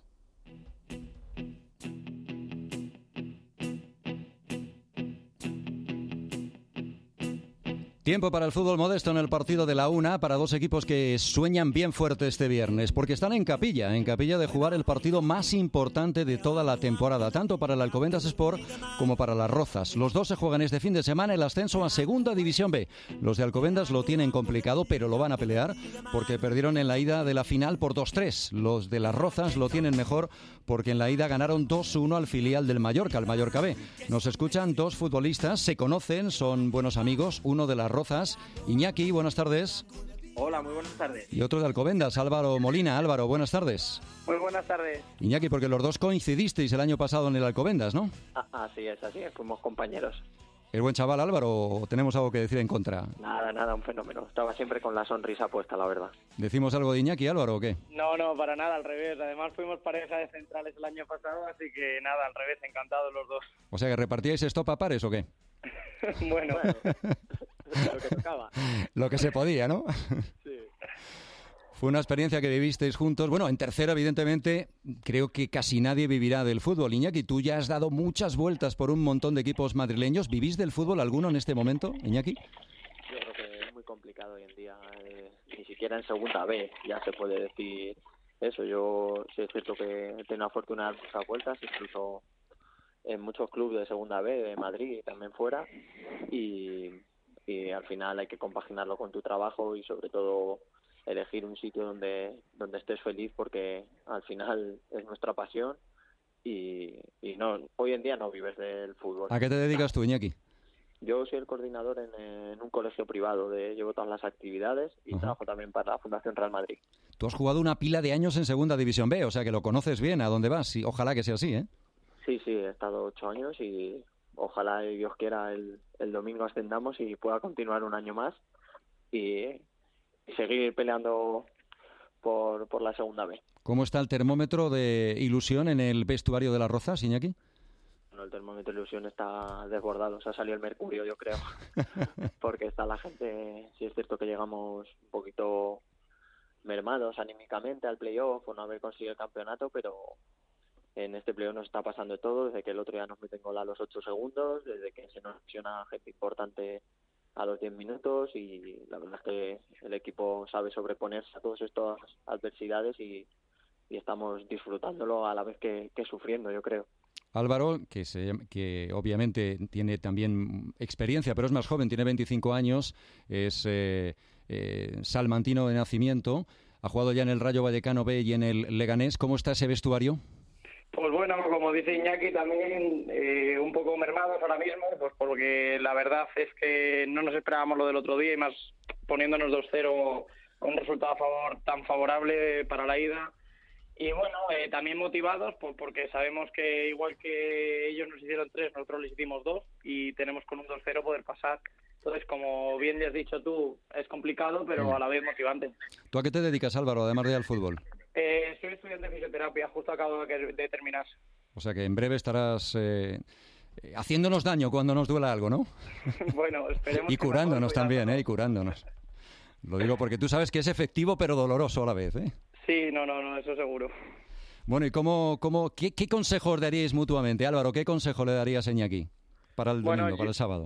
Tiempo para el fútbol modesto en el partido de la una, para dos equipos que sueñan bien fuerte este viernes, porque están en capilla, en capilla de jugar el partido más importante de toda la temporada, tanto para el Alcobendas Sport como para las Rozas. Los dos se juegan este fin de semana el ascenso a Segunda División B. Los de Alcobendas lo tienen complicado, pero lo van a pelear, porque perdieron en la ida de la final por dos tres. Los de las Rozas lo tienen mejor, porque en la ida ganaron dos uno al filial del Mallorca, al Mallorca B. Nos escuchan dos futbolistas, se conocen, son buenos amigos, uno de las Rozas, Iñaki, buenas tardes. Hola, muy buenas tardes. Y otro de Alcobendas, Álvaro Molina. Álvaro, buenas tardes. Muy buenas tardes. Iñaki, porque los dos coincidisteis el año pasado en el Alcobendas, ¿no? Ah, así es, así es, fuimos compañeros. ¿El buen chaval Álvaro o tenemos algo que decir en contra? Nada, nada, un fenómeno. Estaba siempre con la sonrisa puesta, la verdad. ¿Decimos algo de Iñaki, Álvaro, o qué? No, no, para nada, al revés. Además fuimos pareja de centrales el año pasado, así que nada, al revés, encantados los dos. O sea, ¿que repartíais stop a pares o qué? Bueno, lo que tocaba. Lo que se podía, ¿no? Sí. Fue una experiencia que vivisteis juntos. Bueno, en tercera, evidentemente, creo que casi nadie vivirá del fútbol. Iñaki, tú ya has dado muchas vueltas por un montón de equipos madrileños. ¿Vivís del fútbol alguno en este momento, Iñaki? Yo creo que es muy complicado hoy en día. Eh, ni siquiera en segunda B ya se puede decir eso. Yo sí es cierto que he tenido la fortuna de dar muchas vueltas, incluso en muchos clubes de segunda B, de Madrid y también fuera. Y, y al final hay que compaginarlo con tu trabajo y sobre todo elegir un sitio donde donde estés feliz, porque al final es nuestra pasión y, y no hoy en día no vives del fútbol. ¿A qué te dedicas tú, Iñaki? Yo soy el coordinador en, en un colegio privado, de, llevo todas las actividades y Ajá. trabajo también para la Fundación Real Madrid. Tú has jugado una pila de años en Segunda División B, o sea que lo conoces bien a dónde vas, y ojalá que sea así, ¿eh? Sí, sí, he estado ocho años y ojalá, y Dios quiera, el, el domingo ascendamos y pueda continuar un año más y, y seguir peleando por, por la Segunda B. ¿Cómo está el termómetro de ilusión en el vestuario de Las Rozas, Iñaki? Bueno, el termómetro de ilusión está desbordado, se ha salido el mercurio, yo creo, porque está la gente, sí es cierto que llegamos un poquito mermados anímicamente al playoff por no haber conseguido el campeonato, pero en este playoff nos está pasando de todo, desde que el otro día nos meten gol a los ocho segundos, desde que se nos lesiona gente importante a los diez minutos, y la verdad es que el equipo sabe sobreponerse a todas estas adversidades y, y estamos disfrutándolo a la vez que, que sufriendo, yo creo. Álvaro, que, se, que obviamente tiene también experiencia, pero es más joven, tiene veinticinco años, es eh, eh, salmantino de nacimiento, ha jugado ya en el Rayo Vallecano B y en el Leganés. ¿Cómo está ese vestuario? Pues bueno, como dice Iñaki, también eh, un poco mermados ahora mismo, pues porque la verdad es que no nos esperábamos lo del otro día, y más poniéndonos dos cero, un resultado a favor tan favorable para la ida. Y bueno, eh, también motivados pues porque sabemos que igual que ellos nos hicieron tres, nosotros les hicimos dos, y tenemos con un dos cero poder pasar. Entonces, como bien le has dicho tú, es complicado, pero a la vez motivante. ¿Tú a qué te dedicas, Álvaro, además de al fútbol? Eh, soy estudiante de fisioterapia, justo acabo de, de terminar. O sea que en breve estarás eh, haciéndonos daño cuando nos duela algo, ¿no? Bueno, esperemos. Y curándonos también, ¿eh? Y curándonos. Lo digo porque tú sabes que es efectivo pero doloroso a la vez, ¿eh? Sí, no, no, no, eso seguro. Bueno, ¿y cómo, cómo, qué, qué consejos daríais mutuamente? Álvaro, ¿qué consejo le darías a Iñaki para el Bueno, domingo, yo- para el sábado?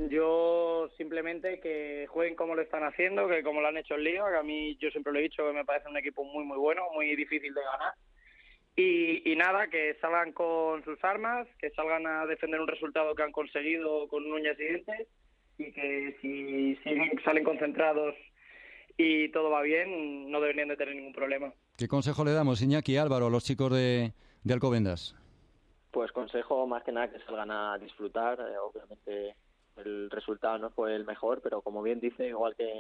Yo simplemente que jueguen como lo están haciendo, que como lo han hecho en Liga, que a mí yo siempre lo he dicho que me parece un equipo muy muy bueno, muy difícil de ganar. Y, y nada, que salgan con sus armas, que salgan a defender un resultado que han conseguido con uñas y dientes, y que si siguen, salen concentrados y todo va bien, no deberían de tener ningún problema. ¿Qué consejo le damos, Iñaki y Álvaro, a los chicos de, de Alcobendas? Pues consejo más que nada que salgan a disfrutar. Eh, obviamente el resultado no fue el mejor, pero como bien dice, igual que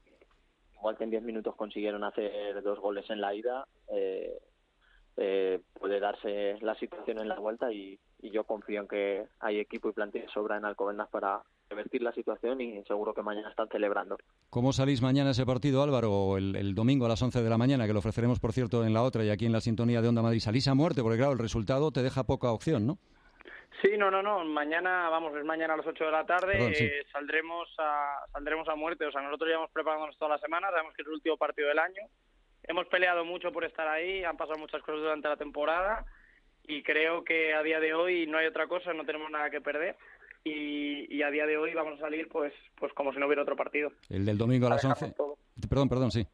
igual que en diez minutos consiguieron hacer dos goles en la ida, eh, eh, puede darse la situación en la vuelta, y, y yo confío en que hay equipo y plantilla de sobra en Alcobendas para revertir la situación, y seguro que mañana están celebrando. ¿Cómo salís mañana ese partido, Álvaro? O el, el domingo a las once de la mañana, que lo ofreceremos, por cierto, en la otra y aquí en la sintonía de Onda Madrid. Salís a muerte, porque claro, el resultado te deja poca opción, ¿no? Sí, no, no, no. Mañana, vamos, es mañana a las ocho de la tarde. Perdón, sí. eh, saldremos a saldremos a muerte. O sea, nosotros llevamos preparándonos toda la semana. Sabemos que es el último partido del año. Hemos peleado mucho por estar ahí. Han pasado muchas cosas durante la temporada. Y creo que a día de hoy no hay otra cosa. No tenemos nada que perder. Y, y a día de hoy vamos a salir pues pues como si no hubiera otro partido. El del domingo a las Para dejarnos once. todo. Perdón, perdón, sí.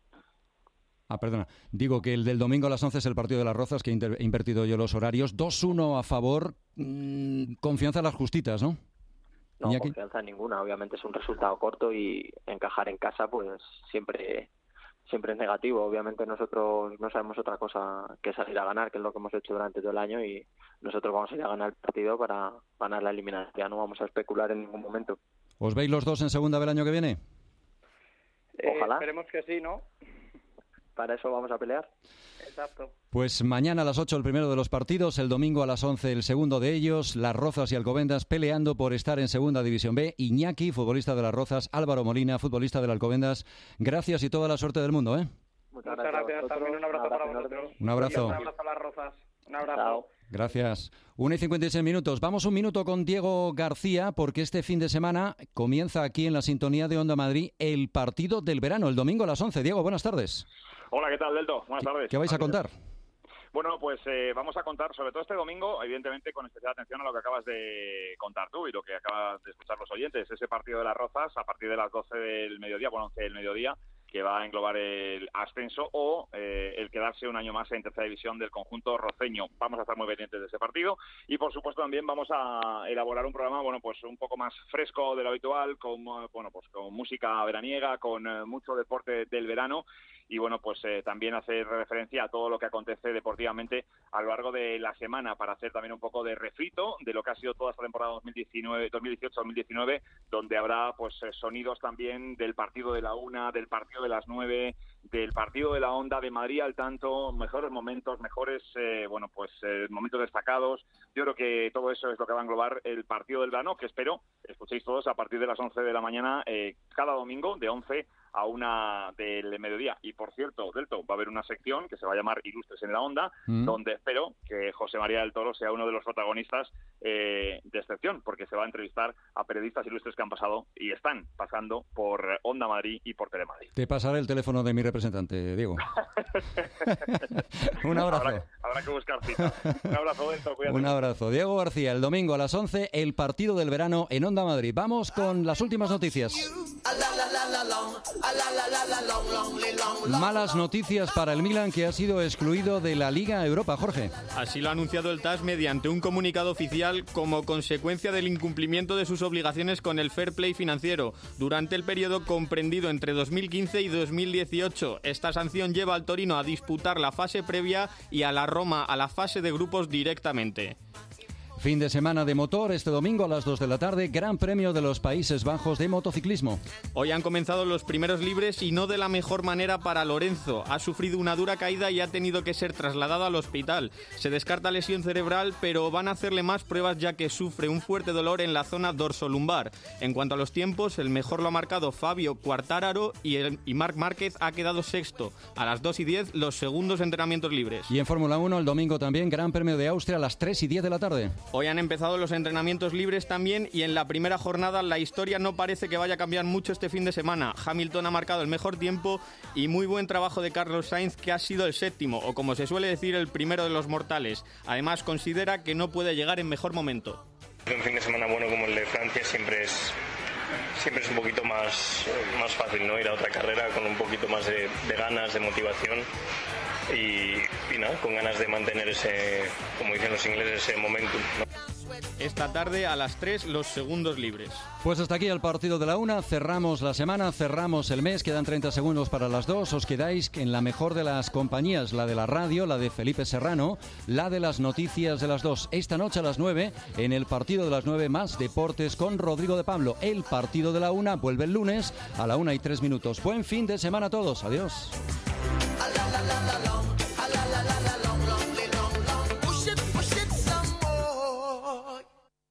Ah, perdona. Digo que el del domingo a las once es el partido de Las Rozas, que he inter- he invertido yo los horarios. dos uno a favor. Mm, confianza en las justitas, ¿no? No, Iñaki. confianza ninguna. Obviamente es un resultado corto, y encajar en casa pues siempre siempre es negativo. Obviamente nosotros no sabemos otra cosa que salir a ganar, que es lo que hemos hecho durante todo el año, y nosotros vamos a ir a ganar el partido para ganar la eliminatoria. No vamos a especular en ningún momento. ¿Os veis los dos en segunda del año que viene? Eh, Ojalá. Esperemos que sí, ¿no? Para eso vamos a pelear. Exacto. Pues mañana a las ocho el primero de los partidos, el domingo a las once el segundo de ellos, Las Rozas y Alcobendas peleando por estar en Segunda División B. Iñaki, futbolista de Las Rozas, Álvaro Molina, futbolista del Alcobendas. Gracias y toda la suerte del mundo, ¿eh? Muchas Muchas gracias. También un abrazo para vosotros. Un abrazo. Un abrazo a las Rozas. Un abrazo. Gracias. una y cincuenta y seis minutos. Vamos un minuto con Diego García, porque este fin de semana comienza aquí en la sintonía de Onda Madrid el partido del verano, el domingo a las once. Diego, buenas tardes. Hola, ¿qué tal, Delto? Buenas tardes. ¿Qué vais a contar? Bueno, pues eh, vamos a contar, sobre todo este domingo, evidentemente con especial atención a lo que acabas de contar tú y lo que acabas de escuchar los oyentes. Ese partido de Las Rozas a partir de las doce del mediodía, bueno, once del mediodía, que va a englobar el ascenso o eh, el quedarse un año más en tercera división del conjunto roceño. Vamos a estar muy pendientes de ese partido y, por supuesto, también vamos a elaborar un programa, bueno, pues un poco más fresco de lo habitual, con, bueno, pues con música veraniega, con eh, mucho deporte del verano y bueno, pues eh, también hacer referencia a todo lo que acontece deportivamente a lo largo de la semana, para hacer también un poco de refrito de lo que ha sido toda esta temporada dos mil diecinueve, dos mil dieciocho dos mil diecinueve, donde habrá pues eh, sonidos también del partido de la una, del partido de las nueve, del partido de la Onda, de Madrid al tanto, mejores momentos, mejores eh, bueno pues eh, momentos destacados. Yo creo que todo eso es lo que va a englobar el partido del verano, que espero escuchéis todos a partir de las once de la mañana eh, cada domingo, de once a una del mediodía. Y por cierto, Delto, va a haber una sección que se va a llamar Ilustres en la Onda, mm. donde espero que José María del Toro sea uno de los protagonistas eh, de excepción, porque se va a entrevistar a periodistas ilustres que han pasado y están pasando por Onda Madrid y por Telemadrid. Te pasaré el teléfono de mi representante, Diego. Un abrazo. Habrá, habrá que buscar cita. Un abrazo, Delto, cuídate. Un abrazo. Diego García, el domingo a las once, el partido del verano en Onda Madrid. Vamos con las últimas noticias. Malas noticias para el Milan, que ha sido excluido de la Liga Europa, Jorge. Así lo ha anunciado el T A S mediante un comunicado oficial como consecuencia del incumplimiento de sus obligaciones con el fair play financiero durante el periodo comprendido entre dos mil quince y dos mil dieciocho. Esta sanción lleva al Torino a disputar la fase previa y a la Roma a la fase de grupos directamente. Fin de semana de motor, este domingo a las dos de la tarde, Gran Premio de los Países Bajos de motociclismo. Hoy han comenzado los primeros libres y no de la mejor manera para Lorenzo. Ha sufrido una dura caída y ha tenido que ser trasladado al hospital. Se descarta lesión cerebral, pero van a hacerle más pruebas ya que sufre un fuerte dolor en la zona dorsolumbar. En cuanto a los tiempos, el mejor lo ha marcado Fabio Quartararo y, el, y Marc Márquez ha quedado sexto. A las dos y diez, los segundos entrenamientos libres. Y en Fórmula uno, el domingo también, Gran Premio de Austria a las tres y diez de la tarde. Hoy han empezado los entrenamientos libres también y en la primera jornada la historia no parece que vaya a cambiar mucho este fin de semana. Hamilton ha marcado el mejor tiempo y muy buen trabajo de Carlos Sainz, que ha sido el séptimo, o como se suele decir, el primero de los mortales. Además, considera que no puede llegar en mejor momento. Un fin de semana bueno como el de Francia siempre es... siempre es un poquito más, más fácil, ¿no? Ir a otra carrera con un poquito más de, de ganas, de motivación y, y nada, con ganas de mantener ese, como dicen los ingleses, ese momentum, ¿no? Esta tarde a las tres los segundos libres. Pues hasta aquí el partido de la una, cerramos la semana, cerramos el mes, quedan treinta segundos para las dos, os quedáis en la mejor de las compañías, la de la radio, la de Felipe Serrano, la de las noticias de las dos. Esta noche a las nueve, en el partido de las nueve más deportes con Rodrigo de Pablo. El partido de la una vuelve el lunes a la una y tres minutos. Buen fin de semana a todos, adiós.